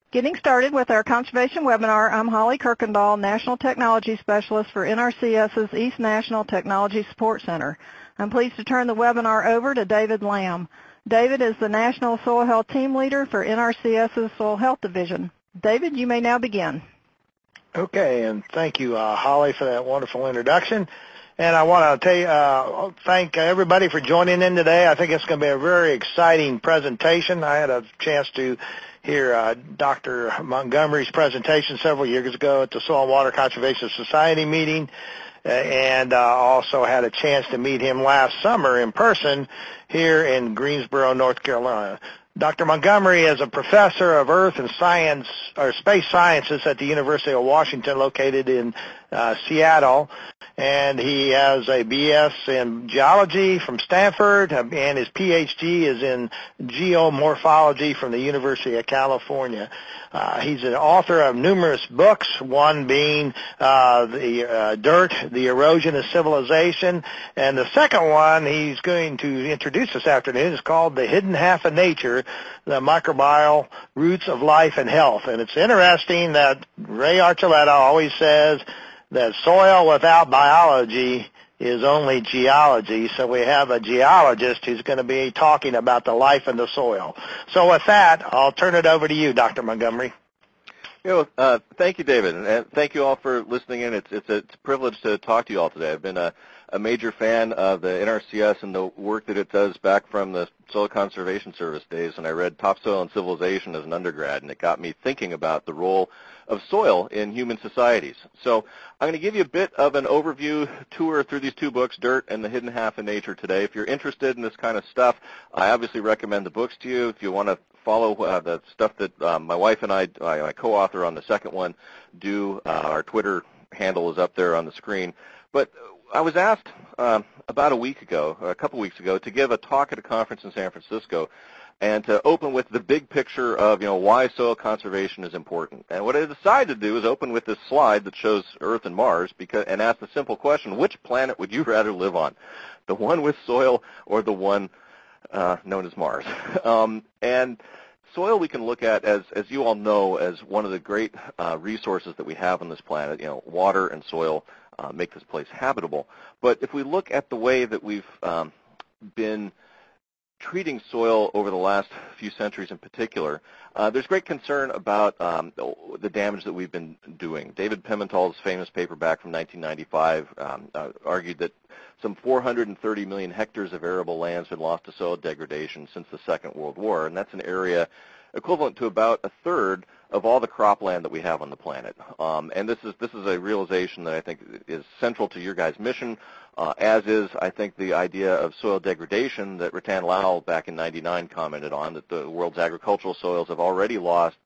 Getting started with our conservation webinar, I'm Holly Kirkendall, National Technology Specialist for NRCS's East National Technology Support Center. I'm pleased to turn the webinar over to David Lamb. David is the National Soil Health Team Leader for NRCS's Soil Health Division. David, you may now begin. Okay, and thank you, Holly, for that wonderful introduction. And I want to thank everybody for joining in today. I think it's going to be a very exciting presentation. I had a chance to hear Dr. Montgomery's presentation several years ago at the Soil and Water Conservation Society meeting, and also had a chance to meet him last summer in person here in Greensboro, North Carolina. Dr. Montgomery is a professor of Earth and Science or Space Sciences at the University of Washington, located in Seattle, and he has a BS in geology from Stanford, and his PhD is in geomorphology from the University of California. He's an author of numerous books, one being the Dirt, the Erosion of Civilization, and the second one he's going to introduce this afternoon is called The Hidden Half of Nature, the Microbial Roots of Life and Health. And it's interesting that Ray Archuleta always says that soil without biology is only geology, so we have a geologist who's going to be talking about the life in the soil. So with that, I'll turn it over to you, Dr. Montgomery. Thank you, David, and thank you all for listening in. It's a privilege to talk to you all today. I've been a major fan of the NRCS and the work that it does back from the Soil Conservation Service days, and I read Topsoil and Civilization as an undergrad, and it got me thinking about the role of soil in human societies. So I'm going to give you a bit of an overview tour through these two books, Dirt and The Hidden Half of Nature, today. If you're interested in this kind of stuff, I obviously recommend the books to you. If you want to follow the stuff that my wife and I co-author on the second one, do, our Twitter handle is up there on the screen. But I was asked about a couple weeks ago, to give a talk at a conference in San Francisco and to open with the big picture of, why soil conservation is important. And what I decided to do is open with this slide that shows Earth and Mars and ask the simple question, which planet would you rather live on? The one with soil or the one known as Mars? And soil we can look at, as you all know, as one of the great resources that we have on this planet. Water and soil make this place habitable. But if we look at the way that we've been treating soil over the last few centuries in particular, there's great concern about the damage that we've been doing. David Pimentel's famous paper back from 1995 argued that some 430 million hectares of arable land has been lost to soil degradation since the Second World War, and that's an area equivalent to about a third of all the cropland that we have on the planet. And this is a realization that I think is central to your guys' mission, as is, I think, the idea of soil degradation that Rattan Lal back in '99 commented on, that the world's agricultural soils have already lost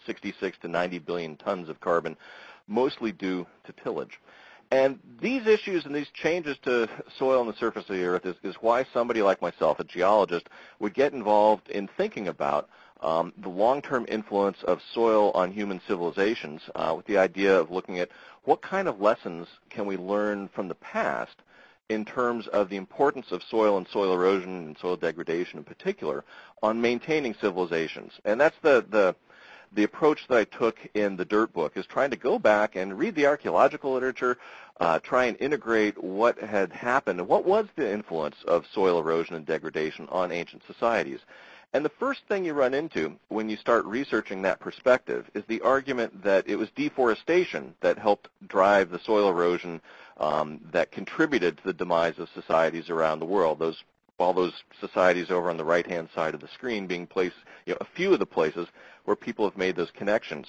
66 to 90 billion tons of carbon, mostly due to tillage. And these issues and these changes to soil on the surface of the earth is why somebody like myself, a geologist, would get involved in thinking about the long-term influence of soil on human civilizations, with the idea of looking at what kind of lessons can we learn from the past in terms of the importance of soil and soil erosion and soil degradation in particular on maintaining civilizations. And that's the approach that I took in the Dirt book, is trying to go back and read the archaeological literature, try and integrate what had happened and what was the influence of soil erosion and degradation on ancient societies. And the first thing you run into when you start researching that perspective is the argument that it was deforestation that helped drive the soil erosion that contributed to the demise of societies around the world. All those societies over on the right-hand side of the screen being placed, a few of the places where people have made those connections.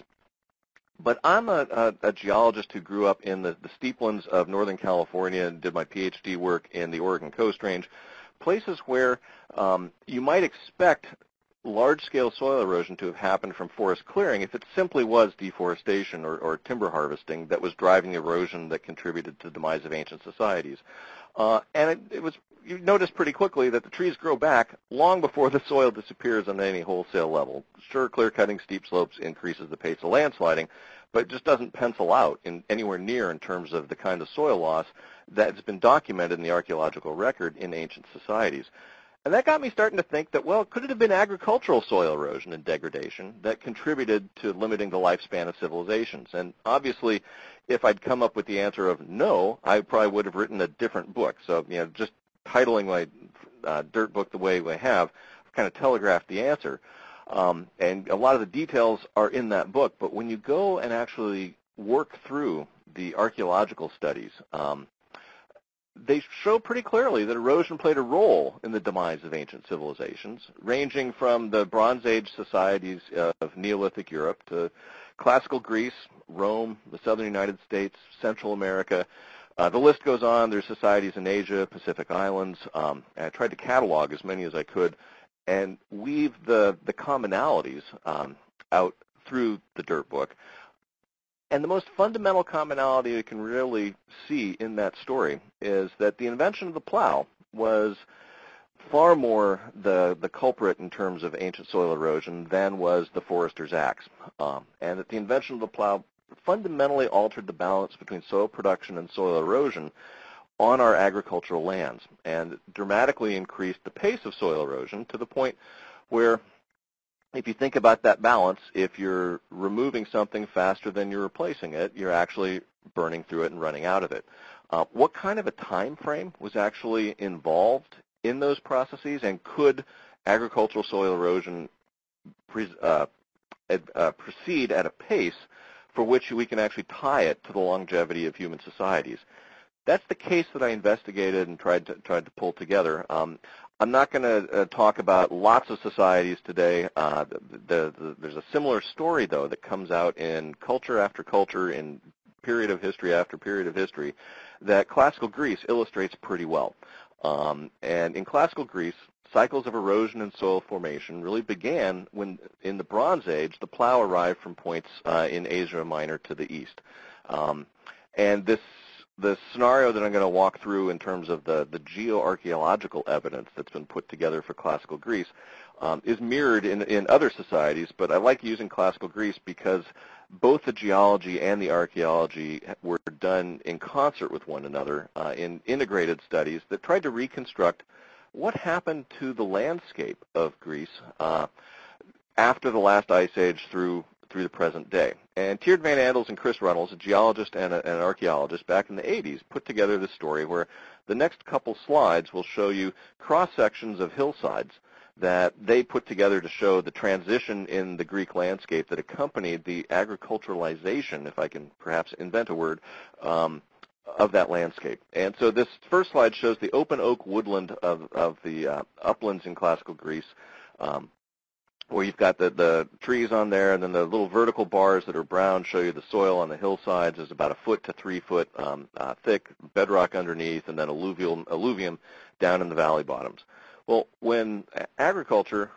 But I'm a geologist who grew up in the steeplands of Northern California and did my PhD work in the Oregon Coast Range, places where you might expect large-scale soil erosion to have happened from forest clearing if it simply was deforestation or timber harvesting that was driving the erosion that contributed to the demise of ancient societies. And you notice pretty quickly that the trees grow back long before the soil disappears on any wholesale level. Sure, clear-cutting steep slopes increases the pace of landsliding, but it just doesn't pencil out anywhere near in terms of the kind of soil loss that's been documented in the archaeological record in ancient societies. And that got me starting to think that, well, could it have been agricultural soil erosion and degradation that contributed to limiting the lifespan of civilizations? And obviously, if I'd come up with the answer of no, I probably would have written a different book. So, just titling my dirt book the way I have kind of telegraphed the answer. And a lot of the details are in that book. But when you go and actually work through the archaeological studies, they show pretty clearly that erosion played a role in the demise of ancient civilizations, ranging from the Bronze Age societies of Neolithic Europe to classical Greece, Rome, the southern United States, Central America. The list goes on. There's societies in Asia, Pacific Islands. And I tried to catalog as many as I could and weave the commonalities out through the dirt book. And the most fundamental commonality you can really see in that story is that the invention of the plow was far more the culprit in terms of ancient soil erosion than was the forester's axe. And that the invention of the plow fundamentally altered the balance between soil production and soil erosion on our agricultural lands and dramatically increased the pace of soil erosion to the point where, if you think about that balance, if you're removing something faster than you're replacing it, you're actually burning through it and running out of it. What kind of a time frame was actually involved in those processes, and could agricultural soil erosion proceed at a pace for which we can actually tie it to the longevity of human societies? That's the case that I investigated and tried to pull together. I'm not going to talk about lots of societies today. There's a similar story, though, that comes out in culture after culture, in period of history after period of history, that classical Greece illustrates pretty well. And in classical Greece, cycles of erosion and soil formation really began when, in the Bronze Age, the plow arrived from points in Asia Minor to the east. And the scenario that I'm going to walk through in terms of the geoarchaeological evidence that's been put together for classical Greece is mirrored in other societies, but I like using classical Greece because both the geology and the archaeology were done in concert with one another in integrated studies that tried to reconstruct what happened to the landscape of Greece after the last ice age through the present day. And Tjeerd Van Andels and Chris Runnels, a geologist and an archaeologist back in the 80s, put together this story where the next couple slides will show you cross-sections of hillsides that they put together to show the transition in the Greek landscape that accompanied the agriculturalization, if I can perhaps invent a word, of that landscape. And so this first slide shows the open oak woodland of the uplands in classical Greece, where you've got the trees on there, and then the little vertical bars that are brown show you the soil on the hillsides is about 1 foot to 3 foot thick, bedrock underneath, and then alluvium down in the valley bottoms. Well, when agriculture,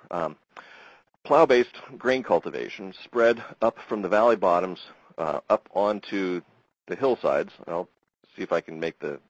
plow-based grain cultivation, spread up from the valley bottoms up onto the hillsides, I'll see if I can make the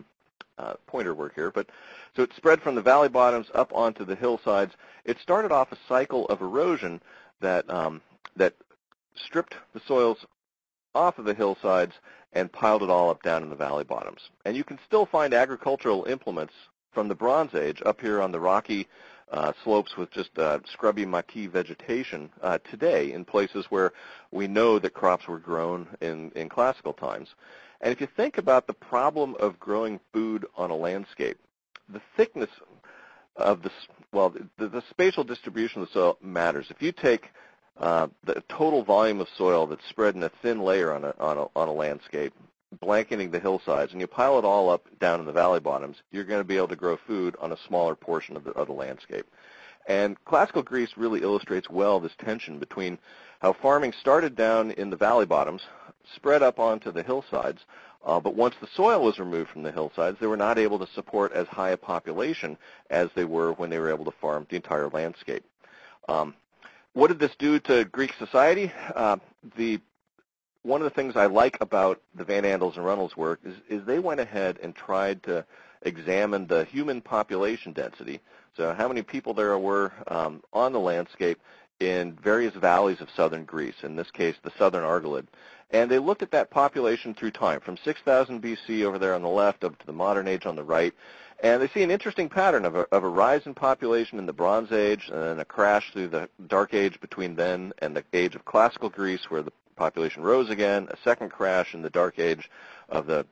pointer work here, but so it spread from the valley bottoms up onto the hillsides. It started off a cycle of erosion that that stripped the soils off of the hillsides and piled it all up down in the valley bottoms. And you can still find agricultural implements from the Bronze Age up here on the rocky slopes with just scrubby maquis vegetation today in places where we know that crops were grown in classical times. And if you think about the problem of growing food on a landscape, the thickness of the spatial distribution of the soil matters. If you take the total volume of soil that's spread in a thin layer on a landscape, blanketing the hillsides, and you pile it all up down in the valley bottoms, you're going to be able to grow food on a smaller portion of the landscape. And classical Greece really illustrates well this tension between how farming started down in the valley bottoms, spread up onto the hillsides, but once the soil was removed from the hillsides, they were not able to support as high a population as they were when they were able to farm the entire landscape. What did this do to Greek society? One of the things I like about the Van Andels and Runnels work is they went ahead and tried to examine the human population density, so how many people there were on the landscape in various valleys of southern Greece, in this case the southern Argolid. And they looked at that population through time, from 6,000 BC over there on the left up to the modern age on the right, And they see an interesting pattern of a rise in population in the Bronze Age and then a crash through the Dark Age between then and the age of classical Greece where the population rose again, a second crash in the Dark Age of the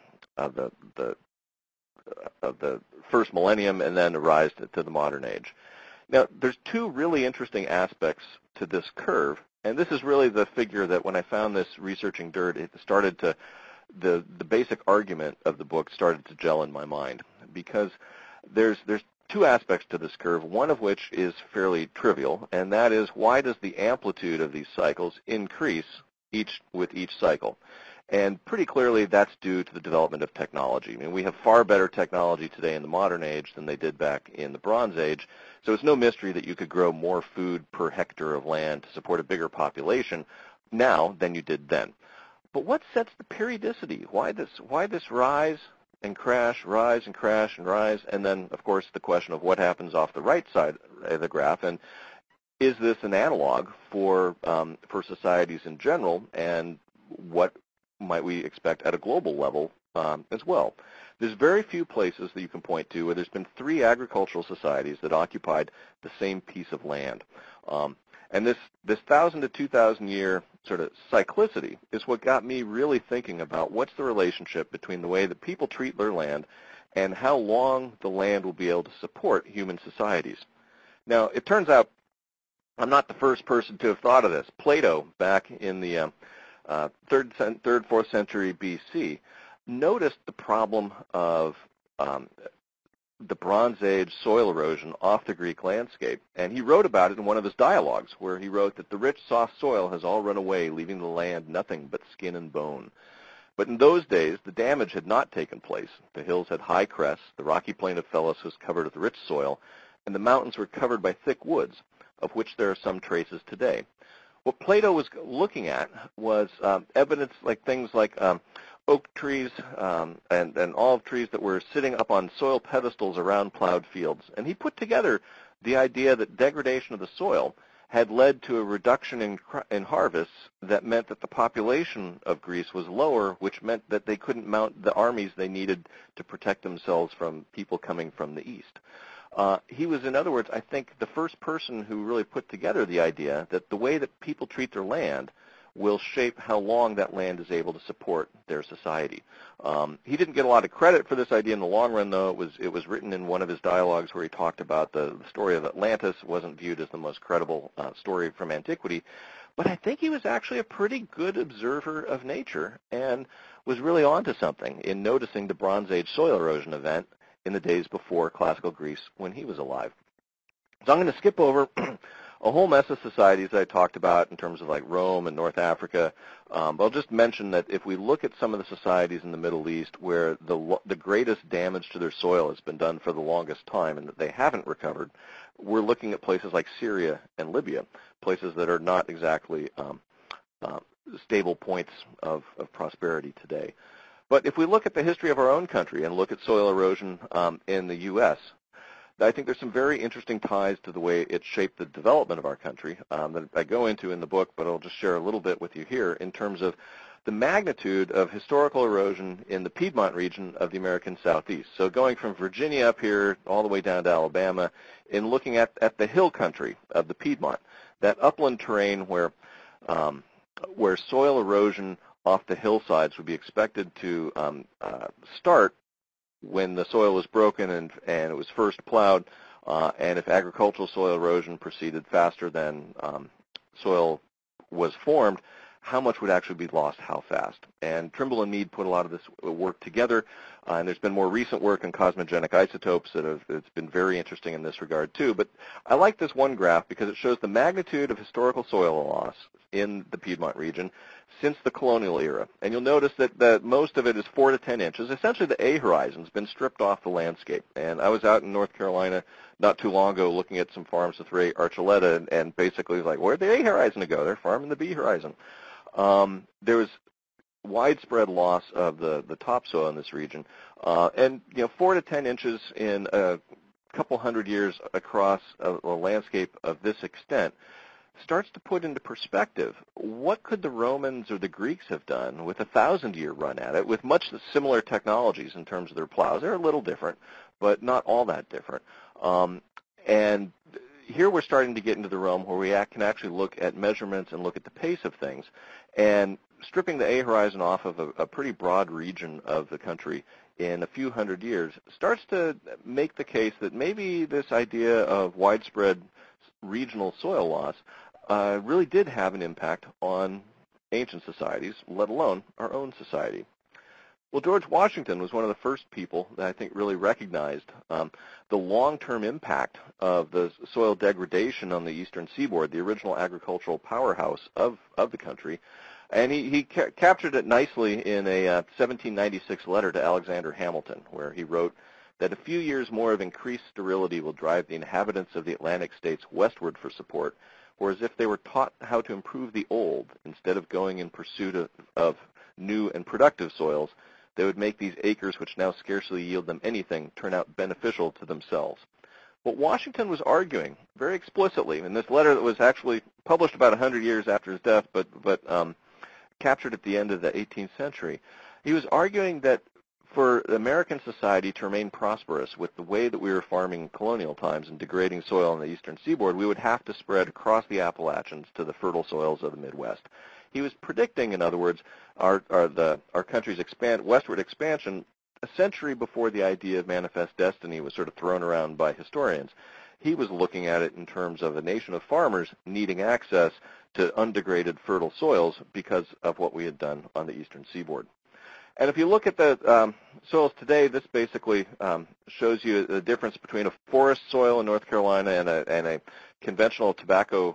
first millennium, and then a rise to the modern age. Now, there's two really interesting aspects to this curve, and this is really the figure that when I found this researching dirt, it started to, the basic argument of the book started to gel in my mind, because there's two aspects to this curve, one of which is fairly trivial, and that is why does the amplitude of these cycles increase with each cycle? And pretty clearly that's due to the development of technology. I mean, we have far better technology today in the modern age than they did back in the Bronze Age, so it's no mystery that you could grow more food per hectare of land to support a bigger population now than you did then. But what sets the periodicity? Why this rise and crash, rise and crash and rise, and then, of course, the question of what happens off the right side of the graph, and is this an analog for societies in general, and what might we expect at a global level as well? There's very few places that you can point to where there's been three agricultural societies that occupied the same piece of land. And this 1,000 to 2,000 year sort of cyclicity is what got me really thinking about what's the relationship between the way that people treat their land and how long the land will be able to support human societies. Now, it turns out I'm not the first person to have thought of this. Plato, back in the 3rd, 4th century BC, noticed the problem of the Bronze Age soil erosion off the Greek landscape, and he wrote about it in one of his dialogues, where he wrote that the rich, soft soil has all run away, leaving the land nothing but skin and bone. But in those days, the damage had not taken place. The hills had high crests, the rocky plain of Phelus was covered with rich soil, and the mountains were covered by thick woods, of which there are some traces today. What Plato was looking at was evidence like things like oak trees and olive trees that were sitting up on soil pedestals around plowed fields. And he put together the idea that degradation of the soil had led to a reduction in harvests that meant that the population of Greece was lower, which meant that they couldn't mount the armies they needed to protect themselves from people coming from the east. He was, in other words, I think, the first person who really put together the idea that the way that people treat their land will shape how long that land is able to support their society. He didn't get a lot of credit for this idea in the long run, though. It was written in one of his dialogues where he talked about the story of Atlantis wasn't viewed as the most credible story from antiquity. But I think he was actually a pretty good observer of nature and was really onto something in noticing the Bronze Age soil erosion event in the days before classical Greece when he was alive. So I'm going to skip over a whole mess of societies that I talked about in terms of like Rome and North Africa. But I'll just mention that if we look at some of the societies in the Middle East where the greatest damage to their soil has been done for the longest time and that they haven't recovered, we're looking at places like Syria and Libya, places that are not exactly stable points of prosperity today. But if we look at the history of our own country and look at soil erosion in the U.S., I think there's some very interesting ties to the way it shaped the development of our country that I go into in the book, but I'll just share a little bit with you here in terms of the magnitude of historical erosion in the Piedmont region of the American Southeast. So going from Virginia up here all the way down to Alabama and looking at the hill country of the Piedmont, that upland terrain where soil erosion off the hillsides would be expected to start when the soil was broken and it was first plowed, and if agricultural soil erosion proceeded faster than soil was formed, how much would actually be lost, how fast. And Trimble and Mead put a lot of this work together, and there's been more recent work on cosmogenic isotopes that's been very interesting in this regard too. But I like this one graph because it shows the magnitude of historical soil loss in the Piedmont region since the colonial era. And you'll notice that most of it is 4 to 10 inches. Essentially the A horizon's been stripped off the landscape. And I was out in North Carolina not too long ago looking at some farms with Ray Archuleta and basically like, where'd the A horizon go? They're farming the B horizon. There was widespread loss of the topsoil in this region. And 4 to 10 inches in a couple hundred years across a landscape of this extent starts to put into perspective what could the Romans or the Greeks have done with a 1,000-year run at it with much similar technologies in terms of their plows. They're a little different, but not all that different. And here we're starting to get into the realm where we can actually look at measurements and look at the pace of things. And stripping the A horizon off of a pretty broad region of the country in a few hundred years starts to make the case that maybe this idea of widespread regional soil loss really did have an impact on ancient societies, let alone our own society. Well, George Washington was one of the first people that I think really recognized the long-term impact of the soil degradation on the eastern seaboard, the original agricultural powerhouse of the country. And he captured it nicely in a 1796 letter to Alexander Hamilton, where he wrote that a few years more of increased sterility will drive the inhabitants of the Atlantic states westward for support, whereas if they were taught how to improve the old instead of going in pursuit of new and productive soils, they would make these acres, which now scarcely yield them anything, turn out beneficial to themselves. What Washington was arguing very explicitly in this letter that was actually published about 100 years after his death, but captured at the end of the 18th century, he was arguing that for American society to remain prosperous with the way that we were farming in colonial times and degrading soil on the eastern seaboard, we would have to spread across the Appalachians to the fertile soils of the Midwest. He was predicting, in other words, our country's westward expansion a century before the idea of manifest destiny was sort of thrown around by historians. He was looking at it in terms of a nation of farmers needing access to undegraded fertile soils because of what we had done on the eastern seaboard. And if you look at the soils today, this basically shows you the difference between a forest soil in North Carolina and a conventional tobacco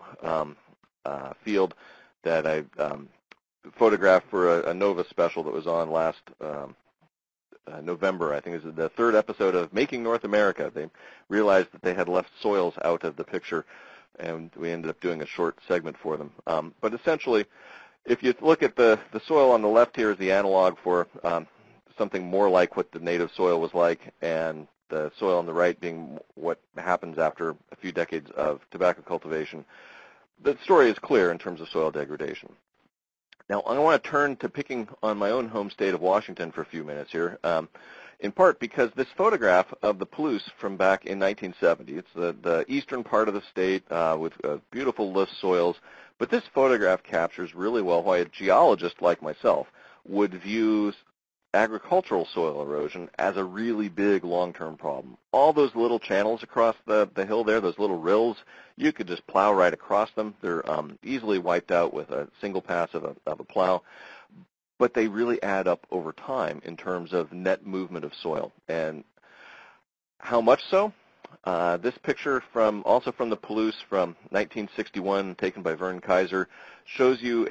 field that I photographed for a NOVA special that was on last November. I think it was the third episode of Making North America. They realized that they had left soils out of the picture, and we ended up doing a short segment for them. But essentially, if you look at the soil on the left here is the analog for something more like what the native soil was like, and the soil on the right being what happens after a few decades of tobacco cultivation. The story is clear in terms of soil degradation. Now, I want to turn to picking on my own home state of Washington for a few minutes here, in part because this photograph of the Palouse from back in 1970, it's the eastern part of the state with beautiful loess soils, but this photograph captures really well why a geologist like myself would view agricultural soil erosion as a really big long-term problem. All those little channels across the hill there, those little rills, you could just plow right across them. They're easily wiped out with a single pass of a plow, but they really add up over time in terms of net movement of soil. And how much so? This picture also from the Palouse from 1961, taken by Vern Kaiser, shows you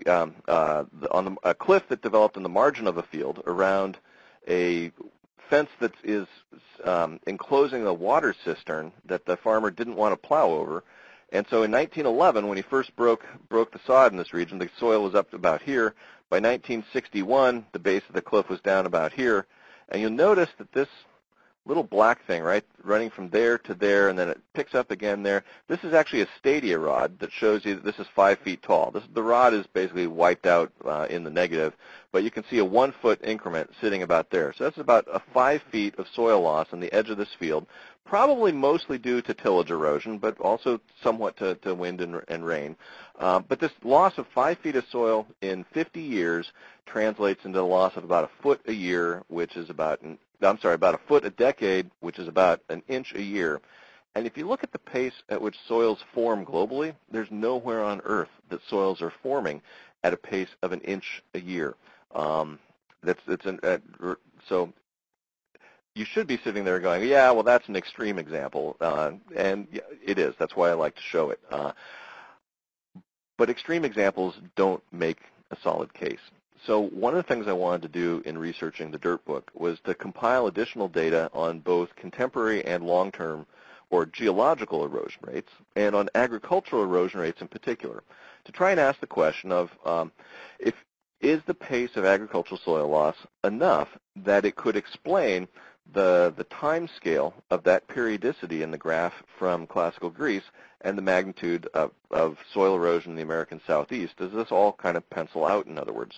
on a cliff that developed in the margin of a field around a fence that is enclosing a water cistern that the farmer didn't want to plow over. And so in 1911, when he first broke the sod in this region, the soil was up to about here. By 1961, the base of the cliff was down about here. And you'll notice that this little black thing, right, running from there to there, and then it picks up again there. This is actually a stadia rod that shows you that this is 5 feet tall. The rod is basically wiped out in the negative, but you can see a 1 foot increment sitting about there. So that's about 5 feet of soil loss on the edge of this field, probably mostly due to tillage erosion, but also somewhat to wind and rain. But this loss of 5 feet of soil in 50 years translates into the loss of about a foot a year, which is about a foot a decade, which is about an inch a year. And if you look at the pace at which soils form globally, there's nowhere on Earth that soils are forming at a pace of an inch a year. So you should be sitting there going, yeah, well, that's an extreme example. And it is. That's why I like to show it. But extreme examples don't make a solid case. So one of the things I wanted to do in researching the Dirt Book was to compile additional data on both contemporary and long-term or geological erosion rates, and on agricultural erosion rates in particular, to try and ask the question of is the pace of agricultural soil loss enough that it could explain the time scale of that periodicity in the graph from classical Greece and the magnitude of soil erosion in the American Southeast. Does this all kind of pencil out, in other words?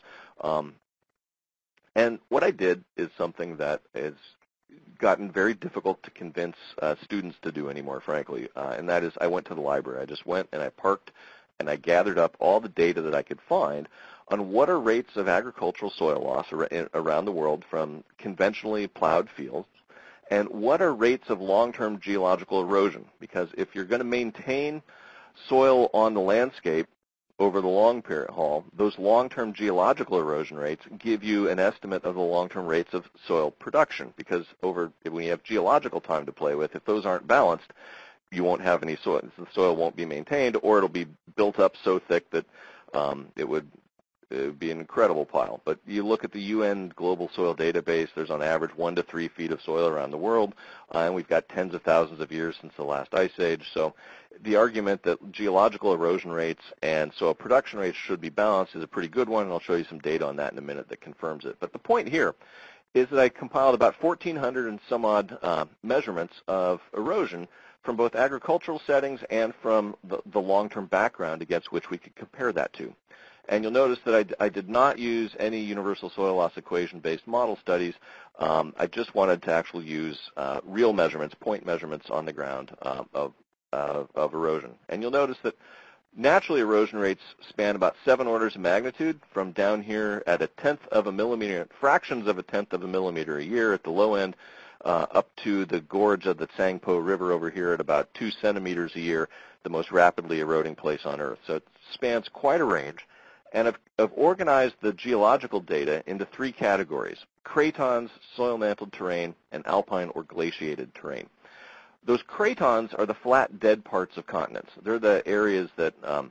And what I did is something that has gotten very difficult to convince students to do anymore, frankly, and that is I went to the library. I just went and I parked and I gathered up all the data that I could find on what are rates of agricultural soil loss around the world from conventionally plowed fields, and what are rates of long-term geological erosion. Because if you're going to maintain soil on the landscape over the long period haul, those long-term geological erosion rates give you an estimate of the long-term rates of soil production. Because when you have geological time to play with, if those aren't balanced, you won't have any soil. The soil won't be maintained, or it'll be built up so thick that it would be an incredible pile. But you look at the UN Global Soil Database, there's on average 1 to 3 feet of soil around the world, and we've got tens of thousands of years since the last ice age. So the argument that geological erosion rates and soil production rates should be balanced is a pretty good one, and I'll show you some data on that in a minute that confirms it. But the point here is that I compiled about 1,400 and some odd measurements of erosion from both agricultural settings and from the long-term background against which we could compare that to. And you'll notice that I did not use any universal soil loss equation-based model studies. I just wanted to actually use real measurements, point measurements on the ground of erosion. And you'll notice that naturally erosion rates span about 7 orders of magnitude from down here at 1/10 of a millimeter, fractions of 1/10 of a millimeter a year at the low end, up to the gorge of the Tsangpo River over here at about 2 centimeters a year, the most rapidly eroding place on Earth. So it spans quite a range. And I've organized the geological data into 3 categories: cratons, soil-mantled terrain, and alpine or glaciated terrain. Those cratons are the flat, dead parts of continents. They're the areas that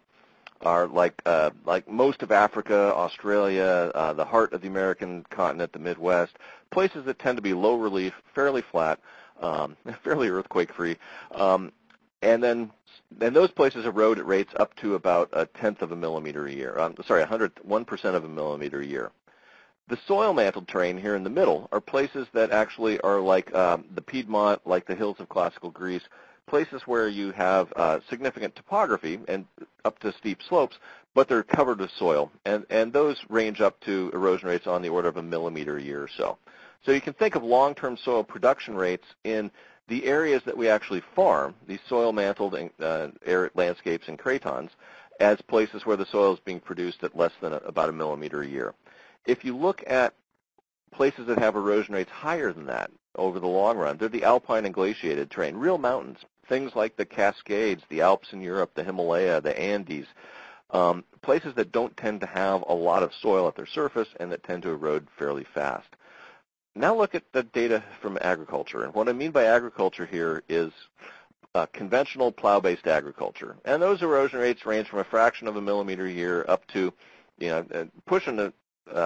are like most of Africa, Australia, the heart of the American continent, the Midwest, places that tend to be low relief, fairly flat, fairly earthquake-free, and those places erode at rates up to about 1/10 of a millimeter a year. 1% of a millimeter a year. The soil-mantled terrain here in the middle are places that actually are like the Piedmont, like the hills of classical Greece, places where you have significant topography and up to steep slopes, but they're covered with soil, and those range up to erosion rates on the order of a millimeter a year or so. So you can think of long-term soil production rates in the areas that we actually farm, these soil-mantled landscapes and cratons, as places where the soil is being produced at less than about a millimeter a year. If you look at places that have erosion rates higher than that over the long run, they're the alpine and glaciated terrain, real mountains, things like the Cascades, the Alps in Europe, the Himalaya, the Andes, places that don't tend to have a lot of soil at their surface and that tend to erode fairly fast. Now look at the data from agriculture. And what I mean by agriculture here is conventional plow-based agriculture. And those erosion rates range from a fraction of a millimeter a year up to, pushing a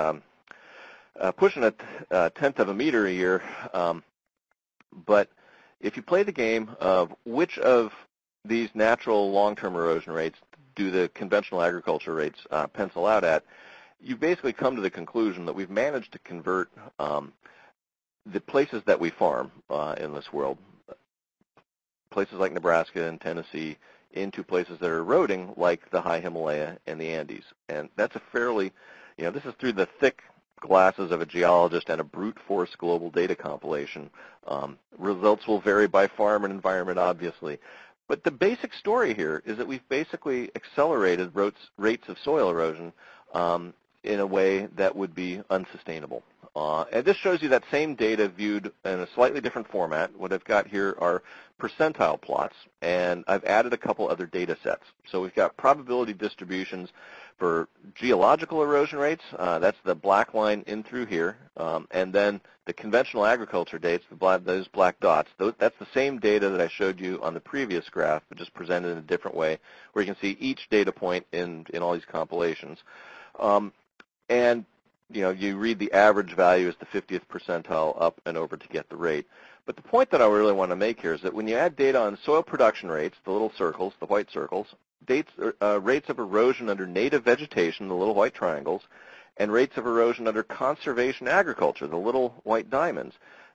1/10 of a meter a year. But if you play the game of which of these natural long-term erosion rates do the conventional agriculture rates pencil out at, you basically come to the conclusion that we've managed to convert the places that we farm in this world, places like Nebraska and Tennessee, into places that are eroding like the high Himalaya and the Andes. And that's a fairly, this is through the thick glasses of a geologist and a brute force global data compilation. Results will vary by farm and environment, obviously. But the basic story here is that we've basically accelerated rates of soil erosion in a way that would be unsustainable. And this shows you that same data viewed in a slightly different format. What I've got here are percentile plots, and I've added a couple other data sets. So we've got probability distributions for geological erosion rates. That's the black line in through here. And then the conventional agriculture dates, those black dots, that's the same data that I showed you on the previous graph, but just presented in a different way, where you can see each data point in all these compilations. And you read the average value as the 50th percentile up and over to get the rate. But the point that I really want to make here is that when you add data on soil production rates, the little circles, the white circles, rates of erosion under native vegetation, the little white triangles, and rates of erosion under conservation agriculture, the little white diamonds,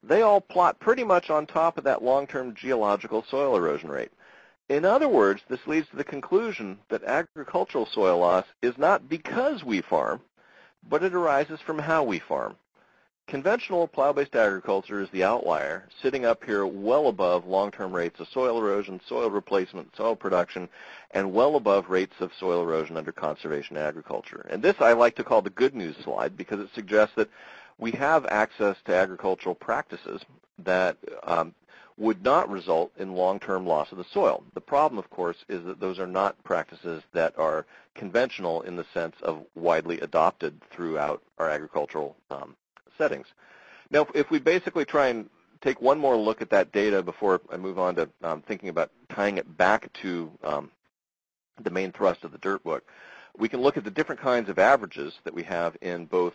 they all plot pretty much on top of that long-term geological soil erosion rate. In other words, this leads to the conclusion that agricultural soil loss is not because we farm, but it arises from how we farm. Conventional plow-based agriculture is the outlier, sitting up here well above long-term rates of soil erosion, soil replacement, soil production, and well above rates of soil erosion under conservation agriculture. And this I like to call the good news slide because it suggests that we have access to agricultural practices that would not result in long-term loss of the soil. The problem, of course, is that those are not practices that are conventional in the sense of widely adopted throughout our agricultural settings. Now, if we basically try and take one more look at that data before I move on to thinking about tying it back to the main thrust of the Dirt Book, we can look at the different kinds of averages that we have in both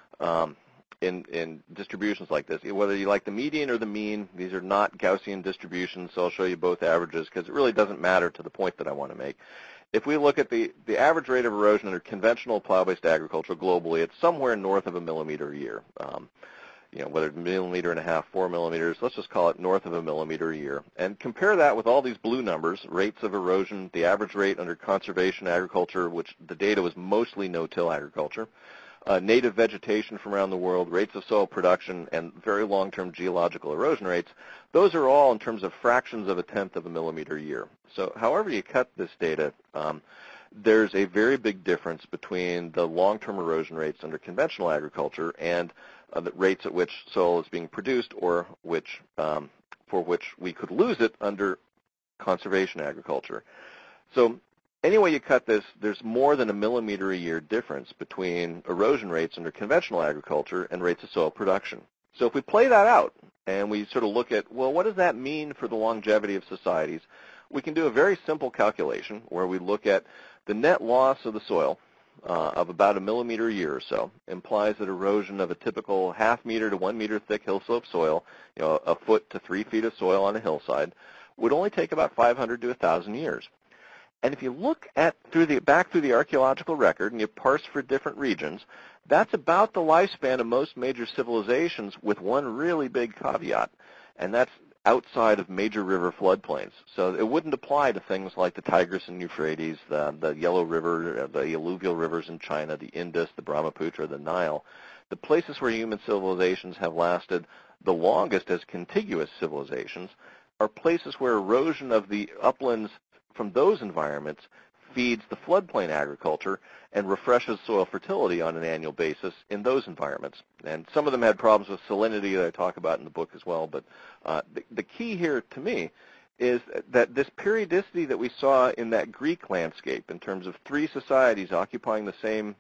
in distributions like this. Whether you like the median or the mean, these are not Gaussian distributions, so I'll show you both averages because it really doesn't matter to the point that I want to make. If we look at the average rate of erosion under conventional plow-based agriculture globally, it's somewhere north of 1 millimeter a year. Whether it's 1.5 millimeters, 4 millimeters, let's just call it north of 1 millimeter a year. And compare that with all these blue numbers, rates of erosion, the average rate under conservation agriculture, which the data was mostly no-till agriculture, native vegetation from around the world, rates of soil production, and very long-term geological erosion rates. Those are all in terms of fractions of 1/10 of a millimeter a year. So however you cut this data, there's a very big difference between the long-term erosion rates under conventional agriculture and the rates at which soil is being produced or for which we could lose it under conservation agriculture. So any way you cut this, there's more than 1 millimeter a year difference between erosion rates under conventional agriculture and rates of soil production. So if we play that out and we sort of look at, well, what does that mean for the longevity of societies, we can do a very simple calculation where we look at the net loss of the soil of about 1 millimeter a year or so implies that erosion of a typical 0.5 meter to 1 meter thick hill slope soil, 1 foot to 3 feet of soil on a hillside, would only take about 500 to 1,000 years. And if you look at back through the archaeological record and you parse for different regions, that's about the lifespan of most major civilizations with one really big caveat, and that's outside of major river floodplains. So it wouldn't apply to things like the Tigris and Euphrates, the Yellow River, the alluvial rivers in China, the Indus, the Brahmaputra, the Nile. The places where human civilizations have lasted the longest as contiguous civilizations are places where erosion of the uplands from those environments feeds the floodplain agriculture and refreshes soil fertility on an annual basis in those environments. And some of them had problems with salinity that I talk about in the book as well. But the key here to me is that this periodicity that we saw in that Greek landscape in terms of 3 societies occupying the same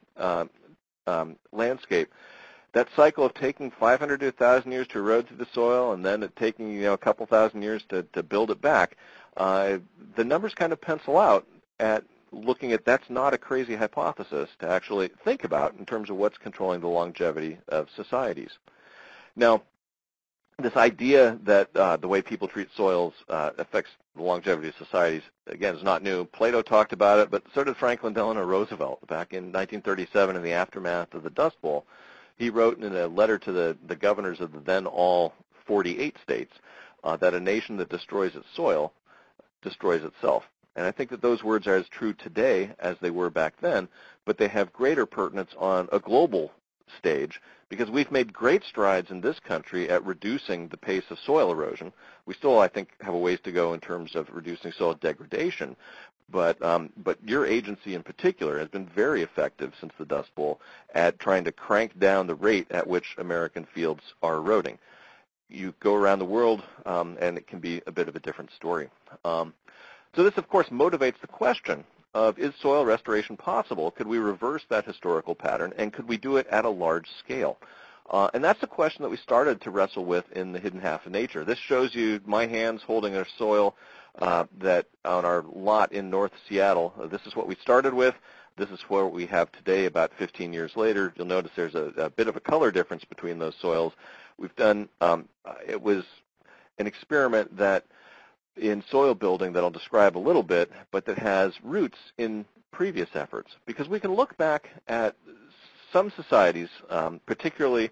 landscape, that cycle of taking 500 to 1,000 years to erode through the soil and then it taking a couple thousand years to build it back, the numbers kind of pencil out at looking at that's not a crazy hypothesis to actually think about in terms of what's controlling the longevity of societies. Now, this idea that the way people treat soils affects the longevity of societies, again, is not new. Plato talked about it, but so did Franklin Delano Roosevelt back in 1937 in the aftermath of the Dust Bowl. He wrote in a letter to the governors of the then all 48 states that a nation that destroys its soil destroys itself. And I think that those words are as true today as they were back then, but they have greater pertinence on a global stage because we've made great strides in this country at reducing the pace of soil erosion. We still, I think, have a ways to go in terms of reducing soil degradation, but your agency in particular has been very effective since the Dust Bowl at trying to crank down the rate at which American fields are eroding. You go around the world, and it can be a bit of a different story. So this, of course, motivates the question of, is soil restoration possible? Could we reverse that historical pattern, and could we do it at a large scale? And that's the question that we started to wrestle with in The Hidden Half of Nature. This shows you my hands holding a soil that on our lot in North Seattle. This is what we started with. This is what we have today about 15 years later. You'll notice there's a bit of a color difference between those soils. We've done, it was an experiment that in soil building that I'll describe a little bit, but that has roots in previous efforts. Because we can look back at some societies, particularly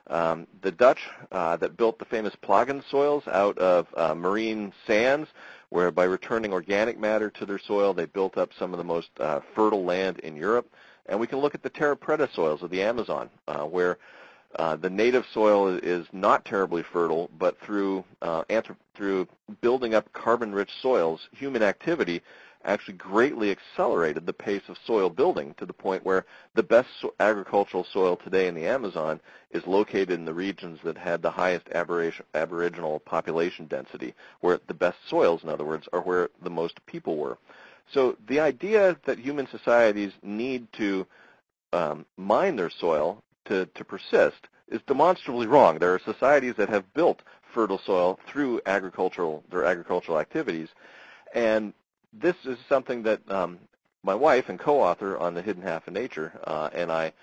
The Dutch that built the famous Plagen soils out of marine sands, where by returning organic matter to their soil, they built up some of the most fertile land in Europe. And we can look at the terra preta soils of the Amazon, where the native soil is not terribly fertile, but through building up carbon-rich soils, human activity actually greatly accelerated the pace of soil building to the point where the best agricultural soil today in the Amazon is located in the regions that had the highest aboriginal population density, where the best soils, in other words, are where the most people were. So the idea that human societies need to mine their soil to persist is demonstrably wrong. There are societies that have built fertile soil through their agricultural activities, and this is something that my wife and co-author on The Hidden Half of Nature and I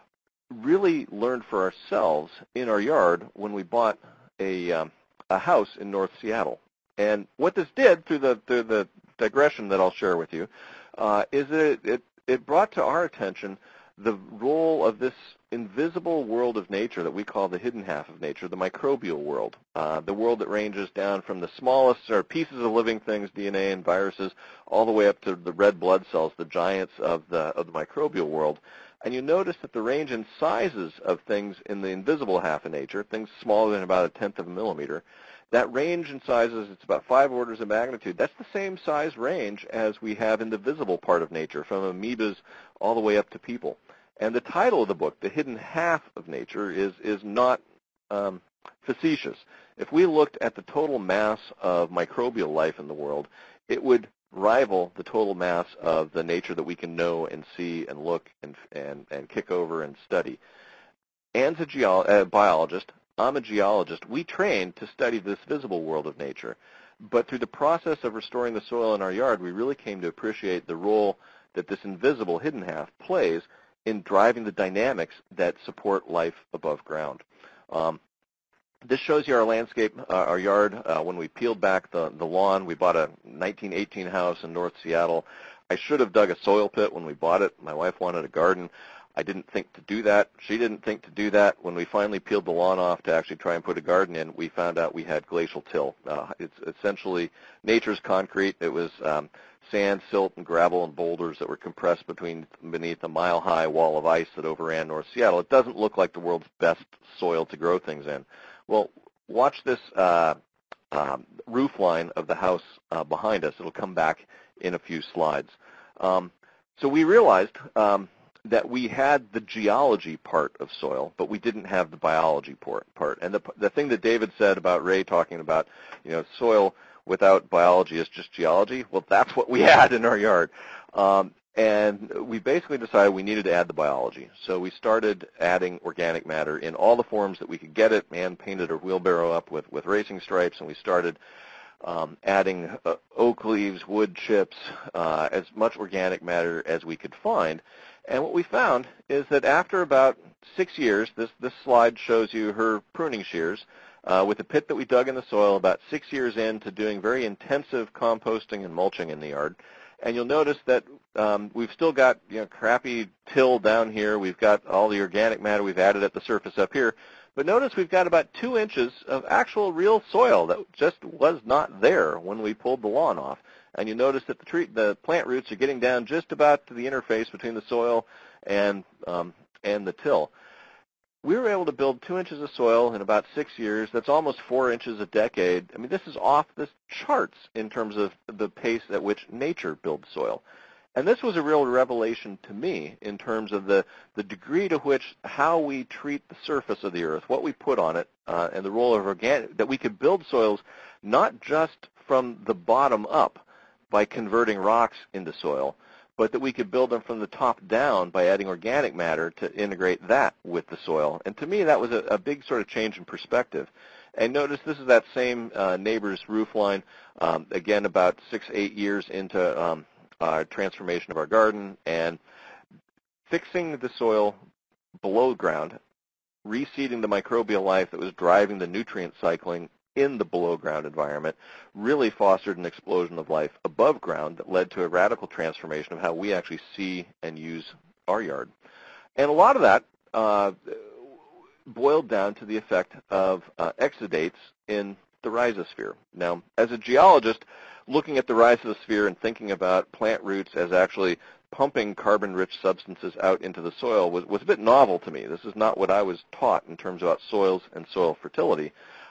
really learned for ourselves in our yard when we bought a house in North Seattle. And what this did, through the digression that I'll share with you, is that it brought to our attention the role of this invisible world of nature that we call the hidden half of nature, the microbial world, the world that ranges down from the smallest pieces of living things, DNA and viruses, all the way up to the red blood cells, the giants of the microbial world. And you notice that the range in sizes of things in the invisible half of nature, things smaller than about 1/10 of a millimeter, that range in sizes, it's about 5 orders of magnitude. That's the same size range as we have in the visible part of nature, from amoebas all the way up to people. And the title of the book, The Hidden Half of Nature, is not facetious. If we looked at the total mass of microbial life in the world, it would rival the total mass of the nature that we can know and see and look and kick over and study. Anne's a biologist. I'm a geologist. We trained to study this visible world of nature. But through the process of restoring the soil in our yard, we really came to appreciate the role that this invisible hidden half plays in driving the dynamics that support life above ground. This shows you our landscape, our yard. When we peeled back the lawn, we bought a 1918 house in North Seattle. I should have dug a soil pit when we bought it. My wife wanted a garden. I didn't think to do that. She didn't think to do that. When we finally peeled the lawn off to actually try and put a garden in, we found out we had glacial till. It's essentially nature's concrete. It was sand, silt, and gravel and boulders that were compressed beneath a mile-high wall of ice that overran North Seattle. It doesn't look like the world's best soil to grow things in. Well, watch this roof line of the house behind us. It'll come back in a few slides. So we realized that we had the geology part of soil, but we didn't have the biology part. And the thing that David said about Ray talking about, soil without biology is just geology, well, that's what we had in our yard. And we basically decided we needed to add the biology. So we started adding organic matter in all the forms that we could get it, and painted a wheelbarrow up with racing stripes, and we started adding oak leaves, wood chips, as much organic matter as we could find. And what we found is that after about 6 years, this slide shows you her pruning shears, with the pit that we dug in the soil, about 6 years into doing very intensive composting and mulching in the yard. And you'll notice that we've still got crappy till down here. We've got all the organic matter we've added at the surface up here. But notice we've got about 2 inches of actual real soil that just was not there when we pulled the lawn off. And you notice that the plant roots are getting down just about to the interface between the soil and the till. We were able to build 2 inches of soil in about 6 years. That's almost 4 inches a decade. I mean, this is off the charts in terms of the pace at which nature builds soil. And this was a real revelation to me in terms of the degree to which how we treat the surface of the earth, what we put on it, and the role of organic, that we could build soils not just from the bottom up by converting rocks into soil, but that we could build them from the top down by adding organic matter to integrate that with the soil. And to me, that was a big sort of change in perspective. And notice this is that same neighbor's roof line, again, about 6-8 years into transformation of our garden, and fixing the soil below ground, reseeding the microbial life that was driving the nutrient cycling in the below ground environment, really fostered an explosion of life above ground that led to a radical transformation of how we actually see and use our yard. And a lot of that boiled down to the effect of exudates in the rhizosphere. Now, as a geologist, looking at the rhizosphere and thinking about plant roots as actually pumping carbon-rich substances out into the soil was a bit novel to me. This is not what I was taught in terms about soils and soil fertility.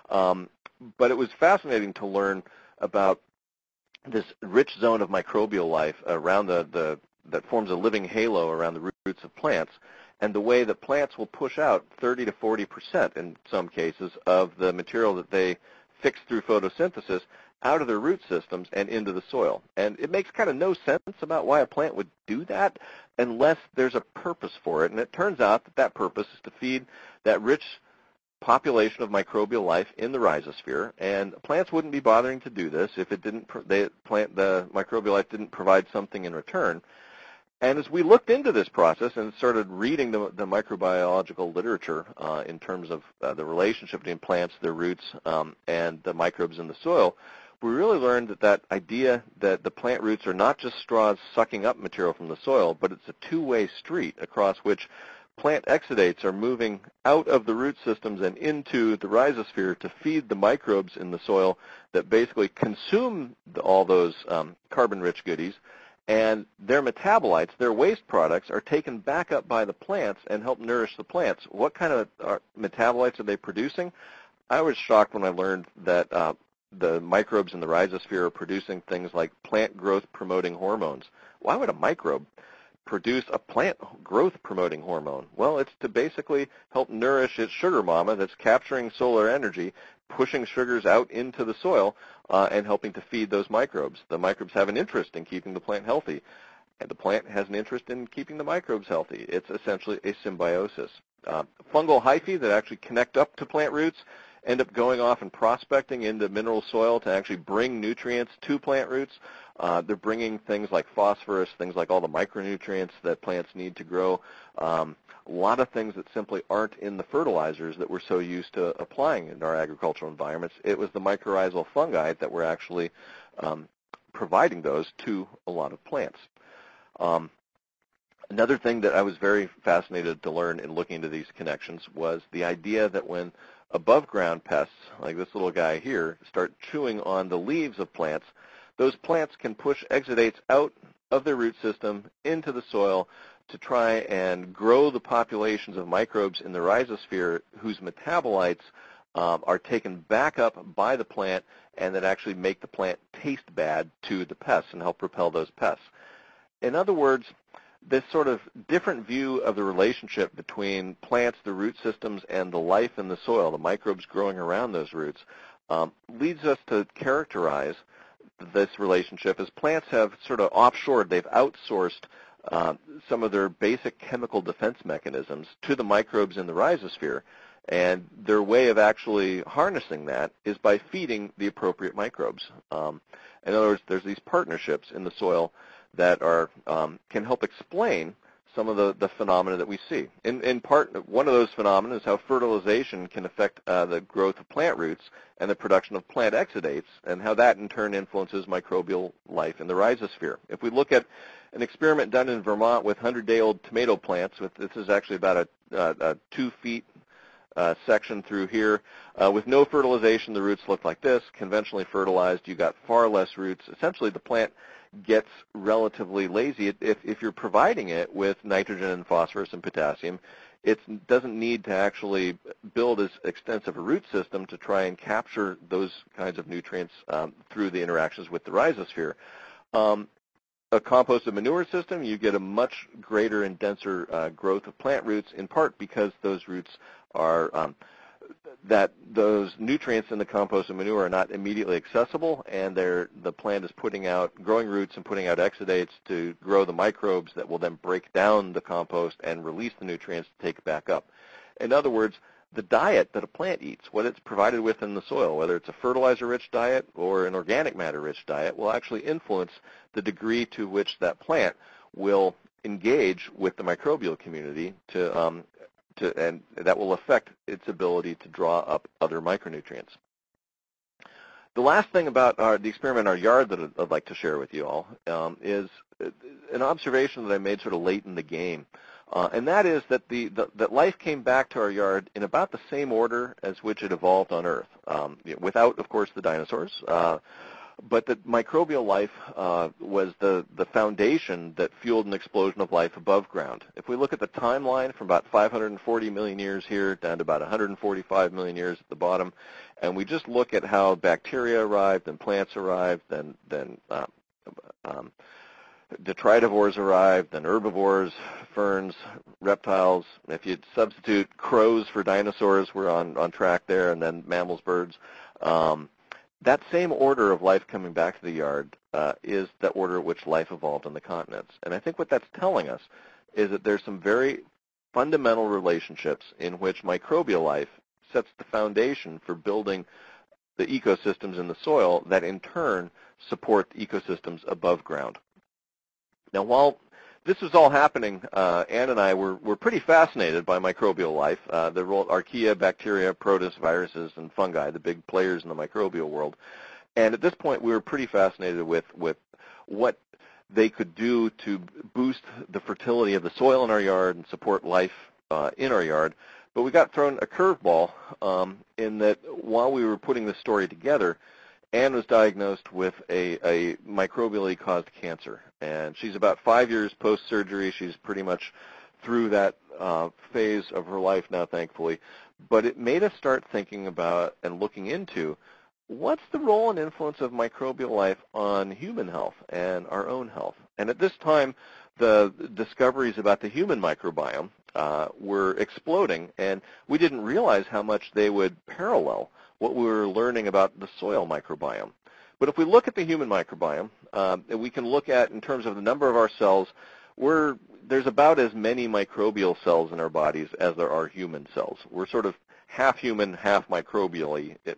But it was fascinating to learn about this rich zone of microbial life around that forms a living halo around the roots of plants, and the way that plants will push out 30 to 40% in some cases of the material that they fix through photosynthesis out of their root systems and into the soil. And it makes kind of no sense about why a plant would do that unless there's a purpose for it. And it turns out that that purpose is to feed that rich population of microbial life in the rhizosphere, and plants wouldn't be bothering to do this if it didn't the microbial life didn't provide something in return. And as we looked into this process and started reading the microbiological literature in terms of the relationship between plants, their roots, and the microbes in the soil, we really learned that idea that the plant roots are not just straws sucking up material from the soil, but it's a two-way street across which plant exudates are moving out of the root systems and into the rhizosphere to feed the microbes in the soil that basically consume all those carbon-rich goodies, and their metabolites, their waste products, are taken back up by the plants and help nourish the plants. What kind of metabolites are they producing? I was shocked when I learned that the microbes in the rhizosphere are producing things like plant growth promoting hormones. Why would a microbe produce a plant growth promoting hormone? Well, it's to basically help nourish its sugar mama that's capturing solar energy, pushing sugars out into the soil, and helping to feed those microbes. The microbes have an interest in keeping the plant healthy, and the plant has an interest in keeping the microbes healthy. It's essentially a symbiosis. Fungal hyphae that actually connect up to plant roots end up going off and prospecting into mineral soil to actually bring nutrients to plant roots. They're bringing things like phosphorus, things like all the micronutrients that plants need to grow, a lot of things that simply aren't in the fertilizers that we're so used to applying in our agricultural environments. It was the mycorrhizal fungi that were actually providing those to a lot of plants. Another thing that I was very fascinated to learn in looking into these connections was the idea that when above ground pests, like this little guy here, start chewing on the leaves of plants, those plants can push exudates out of their root system into the soil to try and grow the populations of microbes in the rhizosphere whose metabolites are taken back up by the plant and that actually make the plant taste bad to the pests and help repel those pests. In other words, this sort of different view of the relationship between plants, the root systems, and the life in the soil, the microbes growing around those roots, leads us to characterize this relationship as plants have sort of offshored, they've outsourced some of their basic chemical defense mechanisms to the microbes in the rhizosphere. And their way of actually harnessing that is by feeding the appropriate microbes. In other words, there's these partnerships in the soil that are can help explain some of the phenomena that we see. In part, one of those phenomena is how fertilization can affect the growth of plant roots and the production of plant exudates, and how that in turn influences microbial life in the rhizosphere. If we look at an experiment done in Vermont with 100-day-old tomato plants, this is actually about a 2 feet section through here. With no fertilization, the roots look like this. Conventionally fertilized, you got far less roots. Essentially, the plant gets relatively lazy. If you're providing it with nitrogen and phosphorus and potassium, it doesn't need to actually build as extensive a root system to try and capture those kinds of nutrients through the interactions with the rhizosphere. A composted manure system, you get a much greater and denser growth of plant roots, in part because those roots are those nutrients in the composted manure are not immediately accessible, and the plant is growing roots and putting out exudates to grow the microbes that will then break down the compost and release the nutrients to take back up. In other words, the diet that a plant eats, what it's provided with in the soil, whether it's a fertilizer-rich diet or an organic matter-rich diet, will actually influence the degree to which that plant will engage with the microbial community and that will affect its ability to draw up other micronutrients. The last thing about the experiment in our yard that I'd like to share with you all is an observation that I made sort of late in the game. and that is that that life came back to our yard in about the same order as which it evolved on Earth, without, of course, the dinosaurs. But that microbial life was the foundation that fueled an explosion of life above ground. If we look at the timeline from about 540 million years here down to about 145 million years at the bottom, and we just look at how bacteria arrived, then plants arrived, then detritivores arrived, then herbivores, ferns, reptiles. If you substitute crows for dinosaurs, we're on track there, and then mammals, birds. That same order of life coming back to the yard is the order at which life evolved on the continents. And I think what that's telling us is that there's some very fundamental relationships in which microbial life sets the foundation for building the ecosystems in the soil that in turn support the ecosystems above ground. Now, while this was all happening, Ann and I were pretty fascinated by microbial life, the role archaea, bacteria, protists, viruses, and fungi, the big players in the microbial world. And at this point, we were pretty fascinated with what they could do to boost the fertility of the soil in our yard and support life in our yard. But we got thrown a curveball in that while we were putting this story together, Ann was diagnosed with a microbially caused cancer, and she's about 5 years post-surgery. She's pretty much through that phase of her life now, thankfully. But it made us start thinking about and looking into what's the role and influence of microbial life on human health and our own health. And at this time, the discoveries about the human microbiome were exploding, and we didn't realize how much they would parallel what we were learning about the soil microbiome. But if we look at the human microbiome, we can look at, in terms of the number of our cells, there's about as many microbial cells in our bodies as there are human cells. We're sort of half human, half microbial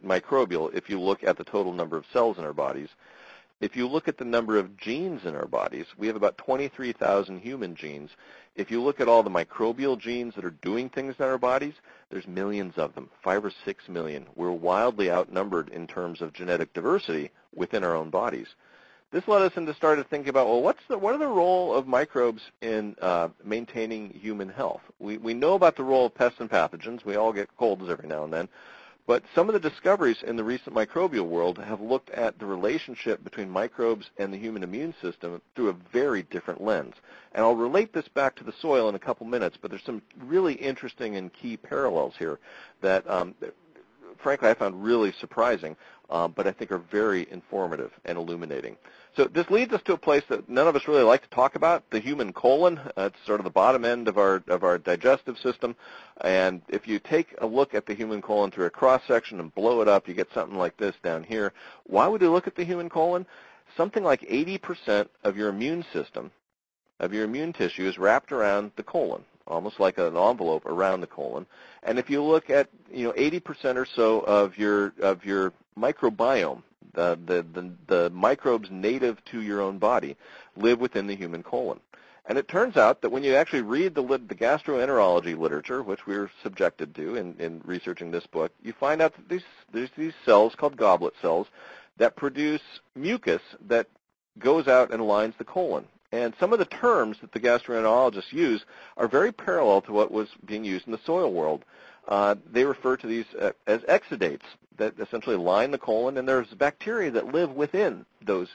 if you look at the total number of cells in our bodies. If you look at the number of genes in our bodies, we have about 23,000 human genes. If you look at all the microbial genes that are doing things in our bodies, there's millions of them, 5 or 6 million. We're wildly outnumbered in terms of genetic diversity within our own bodies. This led us into started thinking about, well, what are the role of microbes in maintaining human health? We know about the role of pests and pathogens. We all get colds every now and then. But some of the discoveries in the recent microbial world have looked at the relationship between microbes and the human immune system through a very different lens. And I'll relate this back to the soil in a couple minutes, but there's some really interesting and key parallels here that, frankly, I found really surprising, but I think are very informative and illuminating. So this leads us to a place that none of us really like to talk about, the human colon. It's sort of the bottom end of our digestive system. And if you take a look at the human colon through a cross-section and blow it up, you get something like this down here. Why would we look at the human colon? Something like 80% of your immune system, of your immune tissue, is wrapped around the colon, almost like an envelope around the colon. And if you look at 80% or so of your microbiome, the microbes native to your own body live within the human colon. And it turns out that when you actually read the gastroenterology literature, which we were subjected to in researching this book, you find out that there's these cells called goblet cells that produce mucus that goes out and lines the colon. And some of the terms that the gastroenterologists use are very parallel to what was being used in the soil world. They refer to these as exudates that essentially line the colon, and there's bacteria that live within the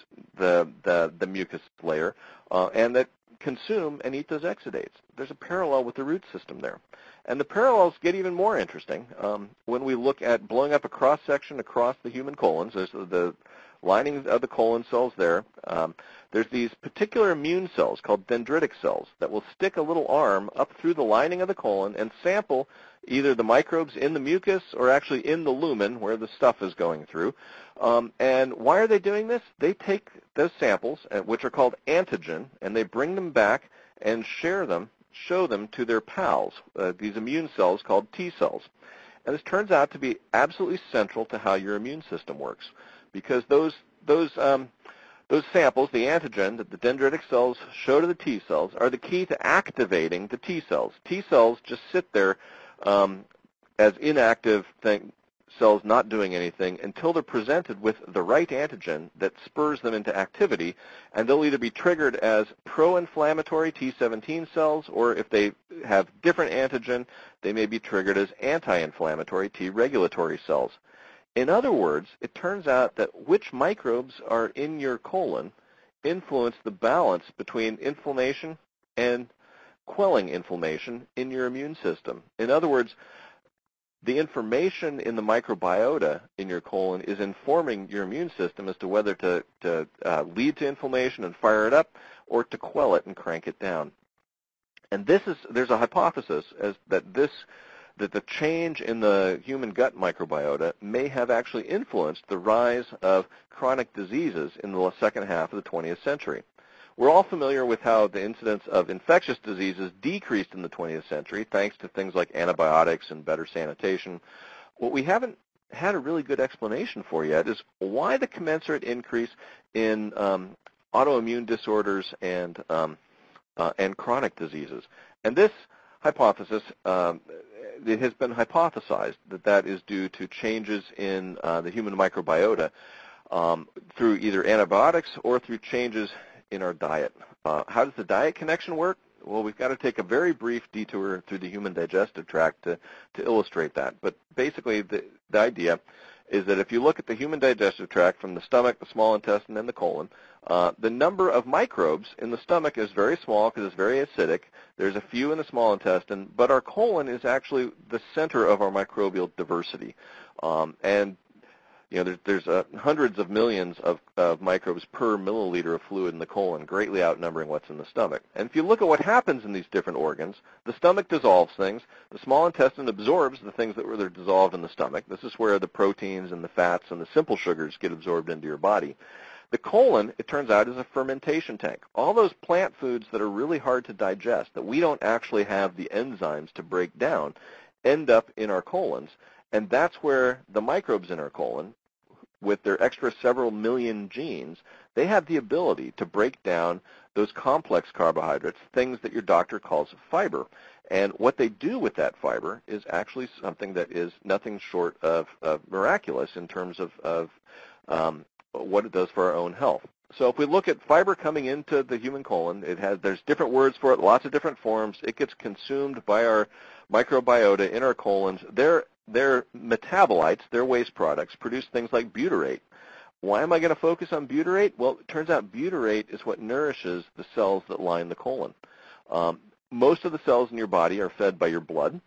mucus layer and that consume and eat those exudates. There's a parallel with the root system there. And the parallels get even more interesting when we look at blowing up a cross-section across the human colons. There's the lining of the colon cells there. There's these particular immune cells called dendritic cells that will stick a little arm up through the lining of the colon and sample either the microbes in the mucus or actually in the lumen where the stuff is going through. And why are they doing this? They take those samples, which are called antigen, and they bring them back and show them to their pals, these immune cells called T cells. And this turns out to be absolutely central to how your immune system works, because those samples, the antigen that the dendritic cells show to the T cells, are the key to activating the T cells. T cells just sit there as inactive cells not doing anything until they're presented with the right antigen that spurs them into activity, and they'll either be triggered as pro-inflammatory T17 cells, or if they have different antigen, they may be triggered as anti-inflammatory T regulatory cells. In other words, it turns out that which microbes are in your colon influence the balance between inflammation and quelling inflammation in your immune system. In other words, the information in the microbiota in your colon is informing your immune system as to whether to lead to inflammation and fire it up, or to quell it and crank it down. And there's a hypothesis that the change in the human gut microbiota may have actually influenced the rise of chronic diseases in the second half of the 20th century. We're all familiar with how the incidence of infectious diseases decreased in the 20th century thanks to things like antibiotics and better sanitation. What we haven't had a really good explanation for yet is why the commensurate increase in autoimmune disorders and chronic diseases. And this hypothesis, it has been hypothesized that is due to changes in the human microbiota through either antibiotics or through changes in our diet. How does the diet connection work? Well, we've got to take a very brief detour through the human digestive tract to illustrate that. But basically, the idea is that if you look at the human digestive tract from the stomach, the small intestine, and the colon, the number of microbes in the stomach is very small because it's very acidic. There's a few in the small intestine, but our colon is actually the center of our microbial diversity. And there's hundreds of millions of microbes per milliliter of fluid in the colon, greatly outnumbering what's in the stomach. And if you look at what happens in these different organs, the stomach dissolves things. The small intestine absorbs the things that were dissolved in the stomach. This is where the proteins and the fats and the simple sugars get absorbed into your body. The colon, it turns out, is a fermentation tank. All those plant foods that are really hard to digest, that we don't actually have the enzymes to break down, end up in our colons. And that's where the microbes in our colon, with their extra several million genes, they have the ability to break down those complex carbohydrates, things that your doctor calls fiber. And what they do with that fiber is actually something that is nothing short of miraculous in terms of what it does for our own health. So if we look at fiber coming into the human colon, there's different words for it, lots of different forms. It gets consumed by our microbiota in our colons. Their metabolites, their waste products, produce things like butyrate. Why am I going to focus on butyrate? Well, it turns out butyrate is what nourishes the cells that line the colon. Most of the cells in your body are fed by your blood.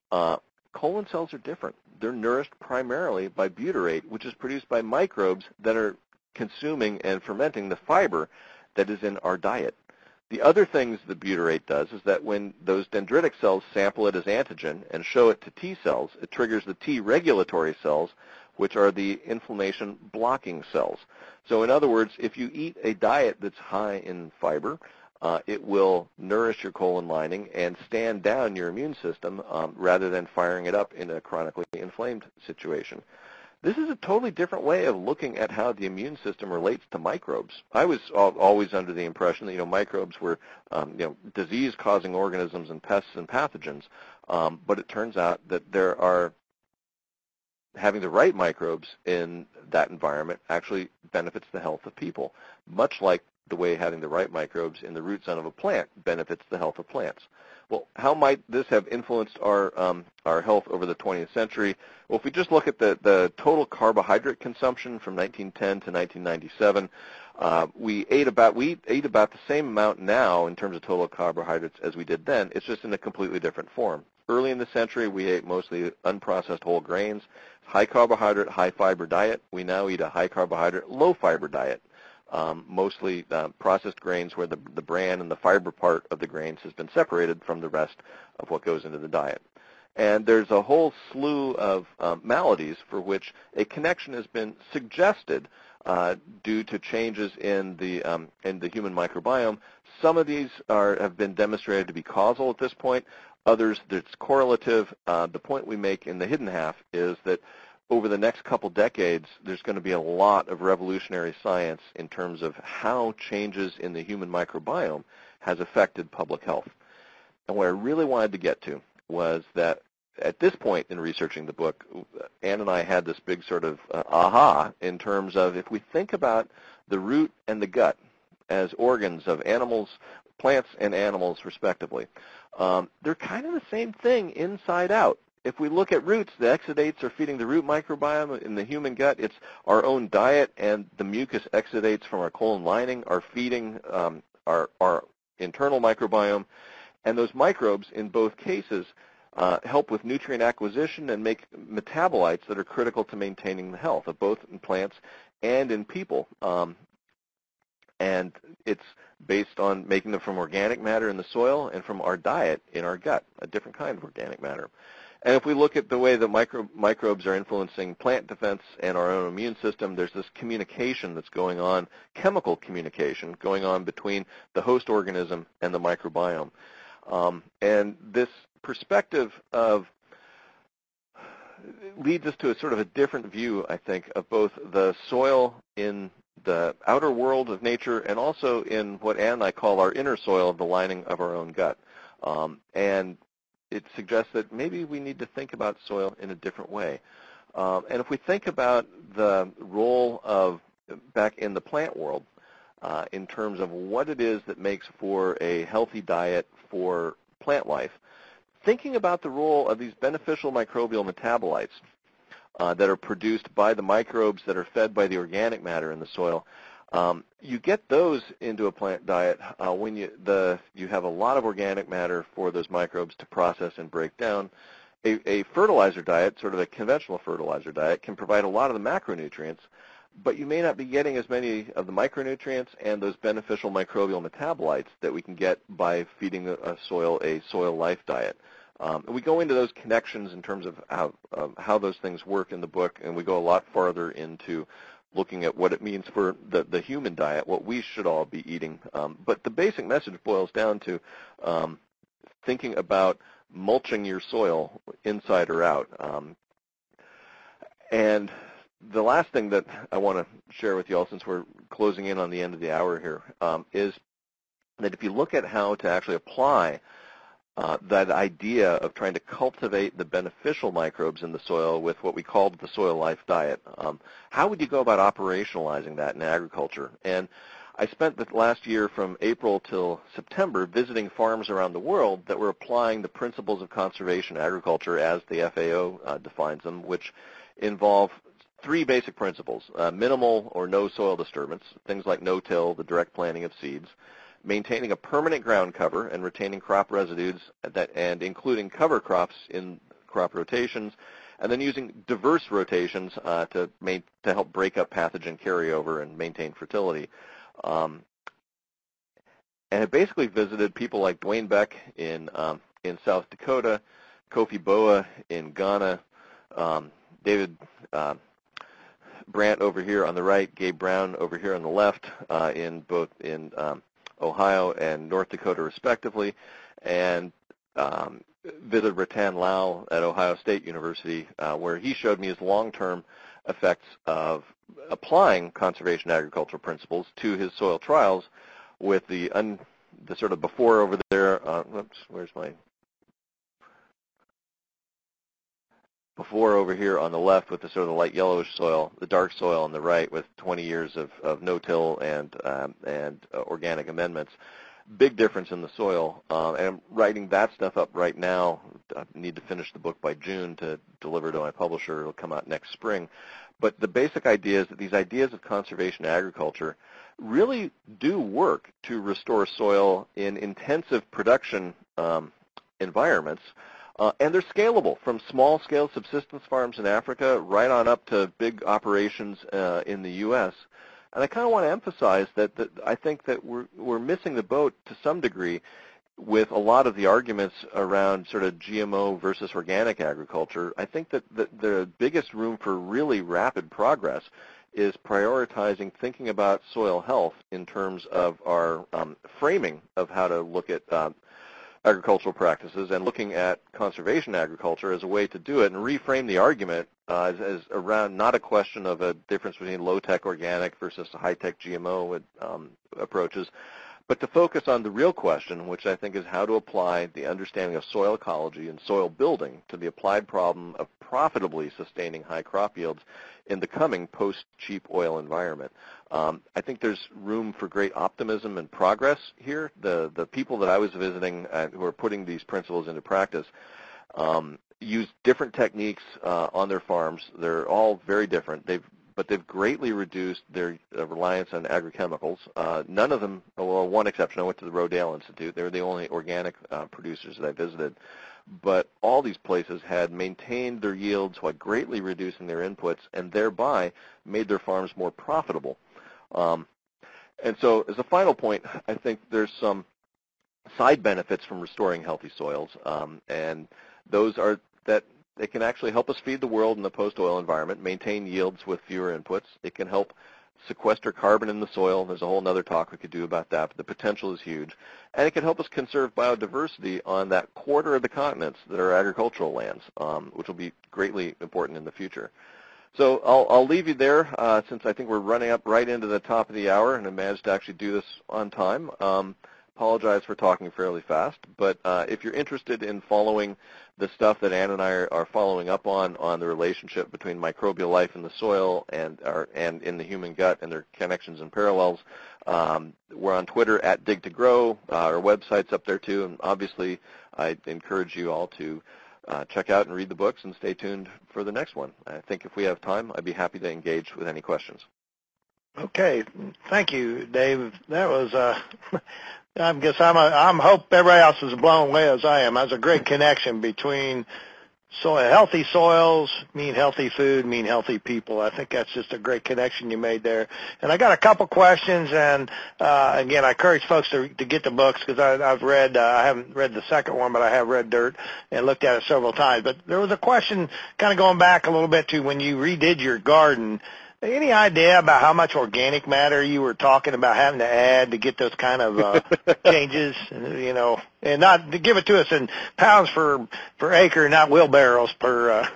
Colon cells are different. They're nourished primarily by butyrate, which is produced by microbes that are consuming and fermenting the fiber that is in our diet. The other things that butyrate does is that when those dendritic cells sample it as antigen and show it to T cells, it triggers the T regulatory cells, which are the inflammation blocking cells. So in other words, if you eat a diet that's high in fiber, it will nourish your colon lining and stand down your immune system rather than firing it up in a chronically inflamed situation. This is a totally different way of looking at how the immune system relates to microbes. I was always under the impression that microbes were disease-causing organisms and pests and pathogens, but it turns out that having the right microbes in that environment actually benefits the health of people, much like the way having the right microbes in the root zone of a plant benefits the health of plants. Well, how might this have influenced our health over the 20th century? Well, if we just look at the total carbohydrate consumption from 1910 to 1997, we ate about the same amount now in terms of total carbohydrates as we did then. It's just in a completely different form. Early in the century, we ate mostly unprocessed whole grains, high carbohydrate, high fiber diet. We now eat a high carbohydrate, low fiber diet. Mostly processed grains where the bran and the fiber part of the grains has been separated from the rest of what goes into the diet. And there's a whole slew of maladies for which a connection has been suggested due to changes in the human microbiome. Some of these have been demonstrated to be causal at this point. Others, it's correlative. The point we make in the hidden half is that over the next couple decades, there's going to be a lot of revolutionary science in terms of how changes in the human microbiome has affected public health. And what I really wanted to get to was that at this point in researching the book, Ann and I had this big sort of aha in terms of if we think about the root and the gut as organs of animals, plants and animals respectively, they're kind of the same thing inside out. If we look at roots, the exudates are feeding the root microbiome. In the human gut, it's our own diet, and the mucus exudates from our colon lining are feeding our internal microbiome. And those microbes, in both cases, help with nutrient acquisition and make metabolites that are critical to maintaining the health of both in plants and in people. And it's based on making them from organic matter in the soil and from our diet in our gut, a different kind of organic matter. And if we look at the way the microbes are influencing plant defense and our own immune system, there's this communication that's going on, chemical communication going on between the host organism and the microbiome. And this perspective leads us to a sort of a different view, I think, of both the soil in the outer world of nature and also in what Ann and I call our inner soil of the lining of our own gut. And it suggests that maybe we need to think about soil in a different way. And if we think about the role of, back in the plant world, in terms of what it is that makes for a healthy diet for plant life, thinking about the role of these beneficial microbial metabolites that are produced by the microbes that are fed by the organic matter in the soil, you get those into a plant diet when you have a lot of organic matter for those microbes to process and break down. A fertilizer diet, sort of a conventional fertilizer diet, can provide a lot of the macronutrients, but you may not be getting as many of the micronutrients and those beneficial microbial metabolites that we can get by feeding a soil life diet. And we go into those connections in terms of how those things work in the book, and we go a lot farther into looking at what it means for the human diet, what we should all be eating. But the basic message boils down to thinking about mulching your soil inside or out. And the last thing that I want to share with you all, since we're closing in on the end of the hour here, is that if you look at how to actually apply that idea of trying to cultivate the beneficial microbes in the soil with what we called the soil life diet, how would you go about operationalizing that in agriculture? And I spent the last year from April till September visiting farms around the world that were applying the principles of conservation agriculture as the FAO defines them, which involve three basic principles: minimal or no soil disturbance, things like no-till, the direct planting of seeds; maintaining a permanent ground cover and retaining crop residues and including cover crops in crop rotations; and then using diverse rotations to help break up pathogen carryover and maintain fertility. And I basically visited people like Dwayne Beck in South Dakota, Kofi Boa in Ghana, David Brandt over here on the right, Gabe Brown over here on the left, in Ohio and North Dakota respectively, and visited Ratan Lau at Ohio State University, where he showed me his long-term effects of applying conservation agricultural principles to his soil trials with the sort of before over there, where's my before over here on the left with the sort of the light yellowish soil, the dark soil on the right with 20 years of no-till and organic amendments. Big difference in the soil. And I'm writing that stuff up right now. I need to finish the book by June to deliver to my publisher. It'll come out next spring. But the basic idea is that these ideas of conservation agriculture really do work to restore soil in intensive production environments. And they're scalable from small-scale subsistence farms in Africa right on up to big operations in the U.S. And I kind of want to emphasize that I think that we're missing the boat to some degree with a lot of the arguments around sort of GMO versus organic agriculture. I think that the biggest room for really rapid progress is prioritizing thinking about soil health in terms of our framing of how to look at agricultural practices, and looking at conservation agriculture as a way to do it and reframe the argument as around not a question of a difference between low-tech organic versus high-tech GMO approaches, but to focus on the real question, which I think is how to apply the understanding of soil ecology and soil building to the applied problem of profitably sustaining high crop yields in the coming post-cheap oil environment. I think there's room for great optimism and progress here. The people that I was visiting who are putting these principles into practice use different techniques on their farms. They're all very different. But they've greatly reduced their reliance on agrochemicals. None of them, well, one exception, I went to the Rodale Institute. They were the only organic producers that I visited. But all these places had maintained their yields while greatly reducing their inputs and thereby made their farms more profitable. And so as a final point, I think there's some side benefits from restoring healthy soils, and those are that it can actually help us feed the world in the post-oil environment, maintain yields with fewer inputs. It can help sequester carbon in the soil. There's a whole other talk we could do about that, but the potential is huge. And it can help us conserve biodiversity on that quarter of the continents that are agricultural lands, which will be greatly important in the future. So I'll leave you there since I think we're running up right into the top of the hour, and I managed to actually do this on time. Apologize for talking fairly fast, but if you're interested in following the stuff that Ann and I are following up on the relationship between microbial life in the soil and in the human gut and their connections and parallels, we're on Twitter at Dig2Grow. Our website's up there too, and obviously I encourage you all to check out and read the books and stay tuned for the next one. I think if we have time, I'd be happy to engage with any questions. Okay, thank you, Dave. That was I guess I'm hope everybody else is blown away as I am. There's a great connection between healthy soils mean healthy food, mean healthy people. I think that's just a great connection you made there. And I got a couple questions, and again, I encourage folks to get the books because I've read. I haven't read the second one, but I have read Dirt and looked at it several times. But there was a question kind of going back a little bit to when you redid your garden. Any idea about how much organic matter you were talking about having to add to get those kind of changes, you know, and not to give it to us in pounds per acre, not wheelbarrows per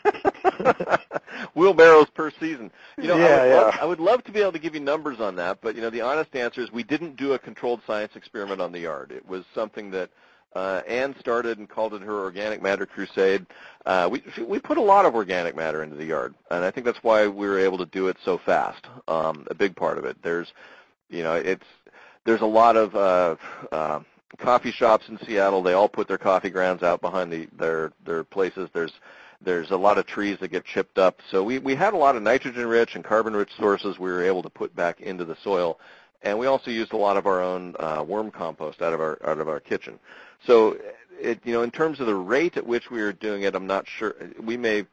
wheelbarrows per season. You know, yeah, I would love to be able to give you numbers on that, but you know, the honest answer is we didn't do a controlled science experiment on the yard. It was something that Ann started and called it her organic matter crusade. We put a lot of organic matter into the yard, and I think that's why we were able to do it so fast. A big part of it. There's a lot of coffee shops in Seattle. They all put their coffee grounds out behind their places. There's a lot of trees that get chipped up. So we had a lot of nitrogen-rich and carbon-rich sources we were able to put back into the soil, and we also used a lot of our own worm compost out of our kitchen. So, in terms of the rate at which we were doing it, I'm not sure. We may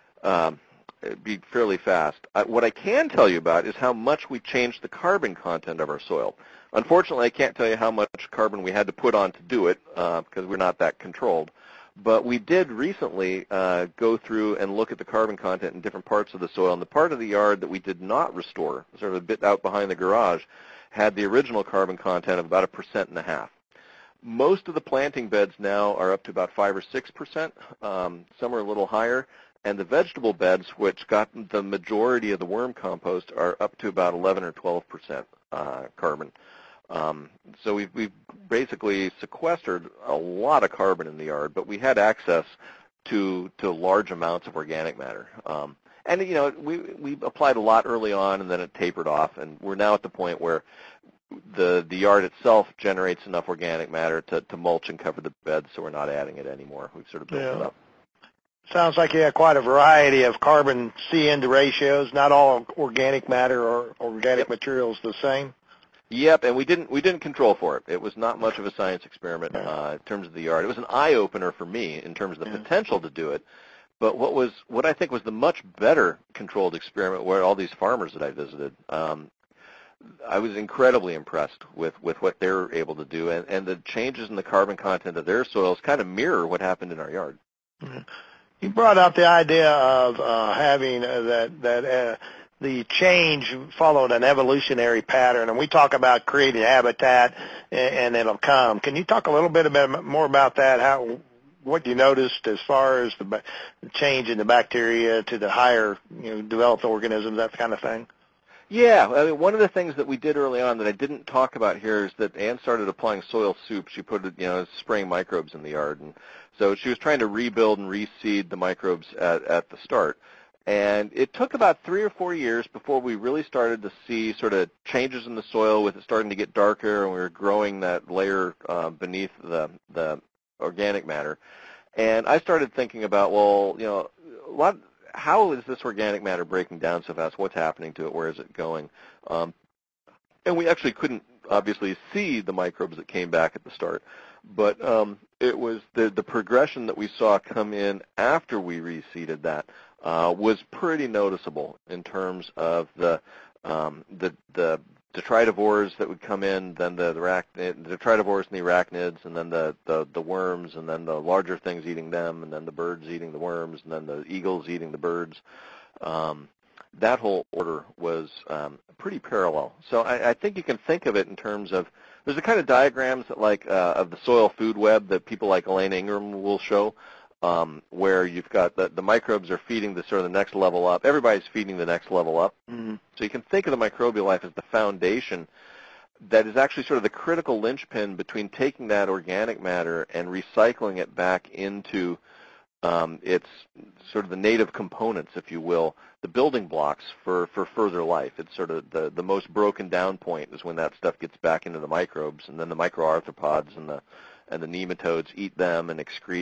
be fairly fast. What I can tell you about is how much we changed the carbon content of our soil. Unfortunately, I can't tell you how much carbon we had to put on to do it because we're not that controlled. But we did recently go through and look at the carbon content in different parts of the soil. And the part of the yard that we did not restore, sort of a bit out behind the garage, had the original carbon content of about 1.5%. Most of the planting beds now are up to about 5 or 6%. Some are a little higher. And the vegetable beds, which got the majority of the worm compost, are up to about 11 or 12% carbon. So we've basically sequestered a lot of carbon in the yard, but we had access to large amounts of organic matter. And we applied a lot early on, and then it tapered off, and we're now at the point where the yard itself generates enough organic matter to mulch and cover the beds, so we're not adding it anymore. We've sort of built it up. Sounds like you have quite a variety of carbon C/N ratios. Not all organic matter or organic materials the same. Yep, and we didn't control for it. It was not much of a science experiment in terms of the yard. It was an eye opener for me in terms of the potential to do it. But what I think was the much better controlled experiment were all these farmers that I visited. I was incredibly impressed with what they were able to do, and the changes in the carbon content of their soils kind of mirror what happened in our yard. Mm-hmm. You brought up the idea of having that the change followed an evolutionary pattern, and we talk about creating habitat and it'll come. Can you talk a little bit more about that? What you noticed as far as the change in the bacteria to the higher, developed organisms, that kind of thing? Yeah, I mean, one of the things that we did early on that I didn't talk about here is that Ann started applying soil soup. She put it, spraying microbes in the yard, and so she was trying to rebuild and reseed the microbes at the start. And it took about 3 or 4 years before we really started to see sort of changes in the soil, with it starting to get darker, and we were growing that layer beneath the organic matter. And I started thinking about, well, how is this organic matter breaking down so fast? What's happening to it? Where is it going? And we actually couldn't obviously see the microbes that came back at the start, but it was the progression that we saw come in after we reseeded that was pretty noticeable in terms of the detritivores that would come in, then the detritivores and the arachnids, and then the worms, and then the larger things eating them, and then the birds eating the worms, and then the eagles eating the birds. That whole order was pretty parallel. So I think you can think of it in terms of, there's the kind of diagrams that of the soil food web that people like Elaine Ingram will show, where you've got the microbes are feeding the sort of the next level up. Everybody's feeding the next level up. Mm-hmm. So you can think of the microbial life as the foundation that is actually sort of the critical linchpin between taking that organic matter and recycling it back into its sort of the native components, if you will, the building blocks for further life. It's sort of the most broken down point is when that stuff gets back into the microbes, and then the microarthropods and the nematodes eat them and excrete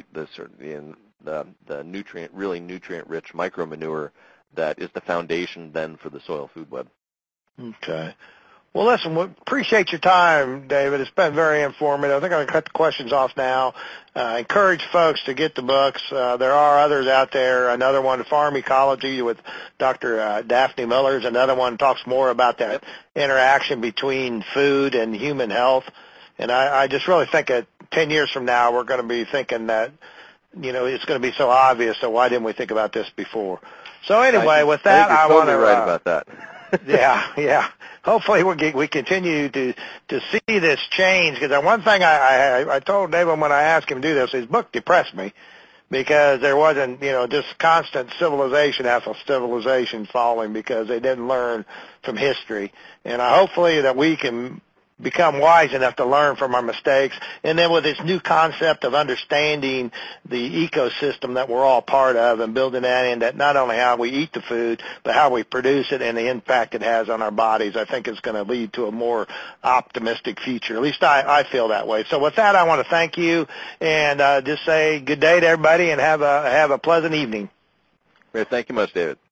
the nutrient-rich micromanure that is the foundation then for the soil food web. Okay. Well, listen, we appreciate your time, David. It's been very informative. I think I'm going to cut the questions off now. Encourage folks to get the books. There are others out there. Another one, Farm Ecology with Dr. Daphne Miller, is another one, talks more about that interaction between food and human health. And I just really think that 10 years from now, we're going to be thinking that, it's going to be so obvious, so why didn't we think about this before? So anyway, with that, I want to right about that. Yeah. Hopefully we continue to see this change, because one thing I told David when I asked him to do this, his book depressed me, because there wasn't, just constant civilization after civilization falling because they didn't learn from history. And hopefully that we can become wise enough to learn from our mistakes. And then with this new concept of understanding the ecosystem that we're all part of and building that in, that not only how we eat the food, but how we produce it and the impact it has on our bodies, I think is going to lead to a more optimistic future. At least I feel that way. So with that, I want to thank you and just say good day to everybody and have a pleasant evening. Great. Thank you much, David.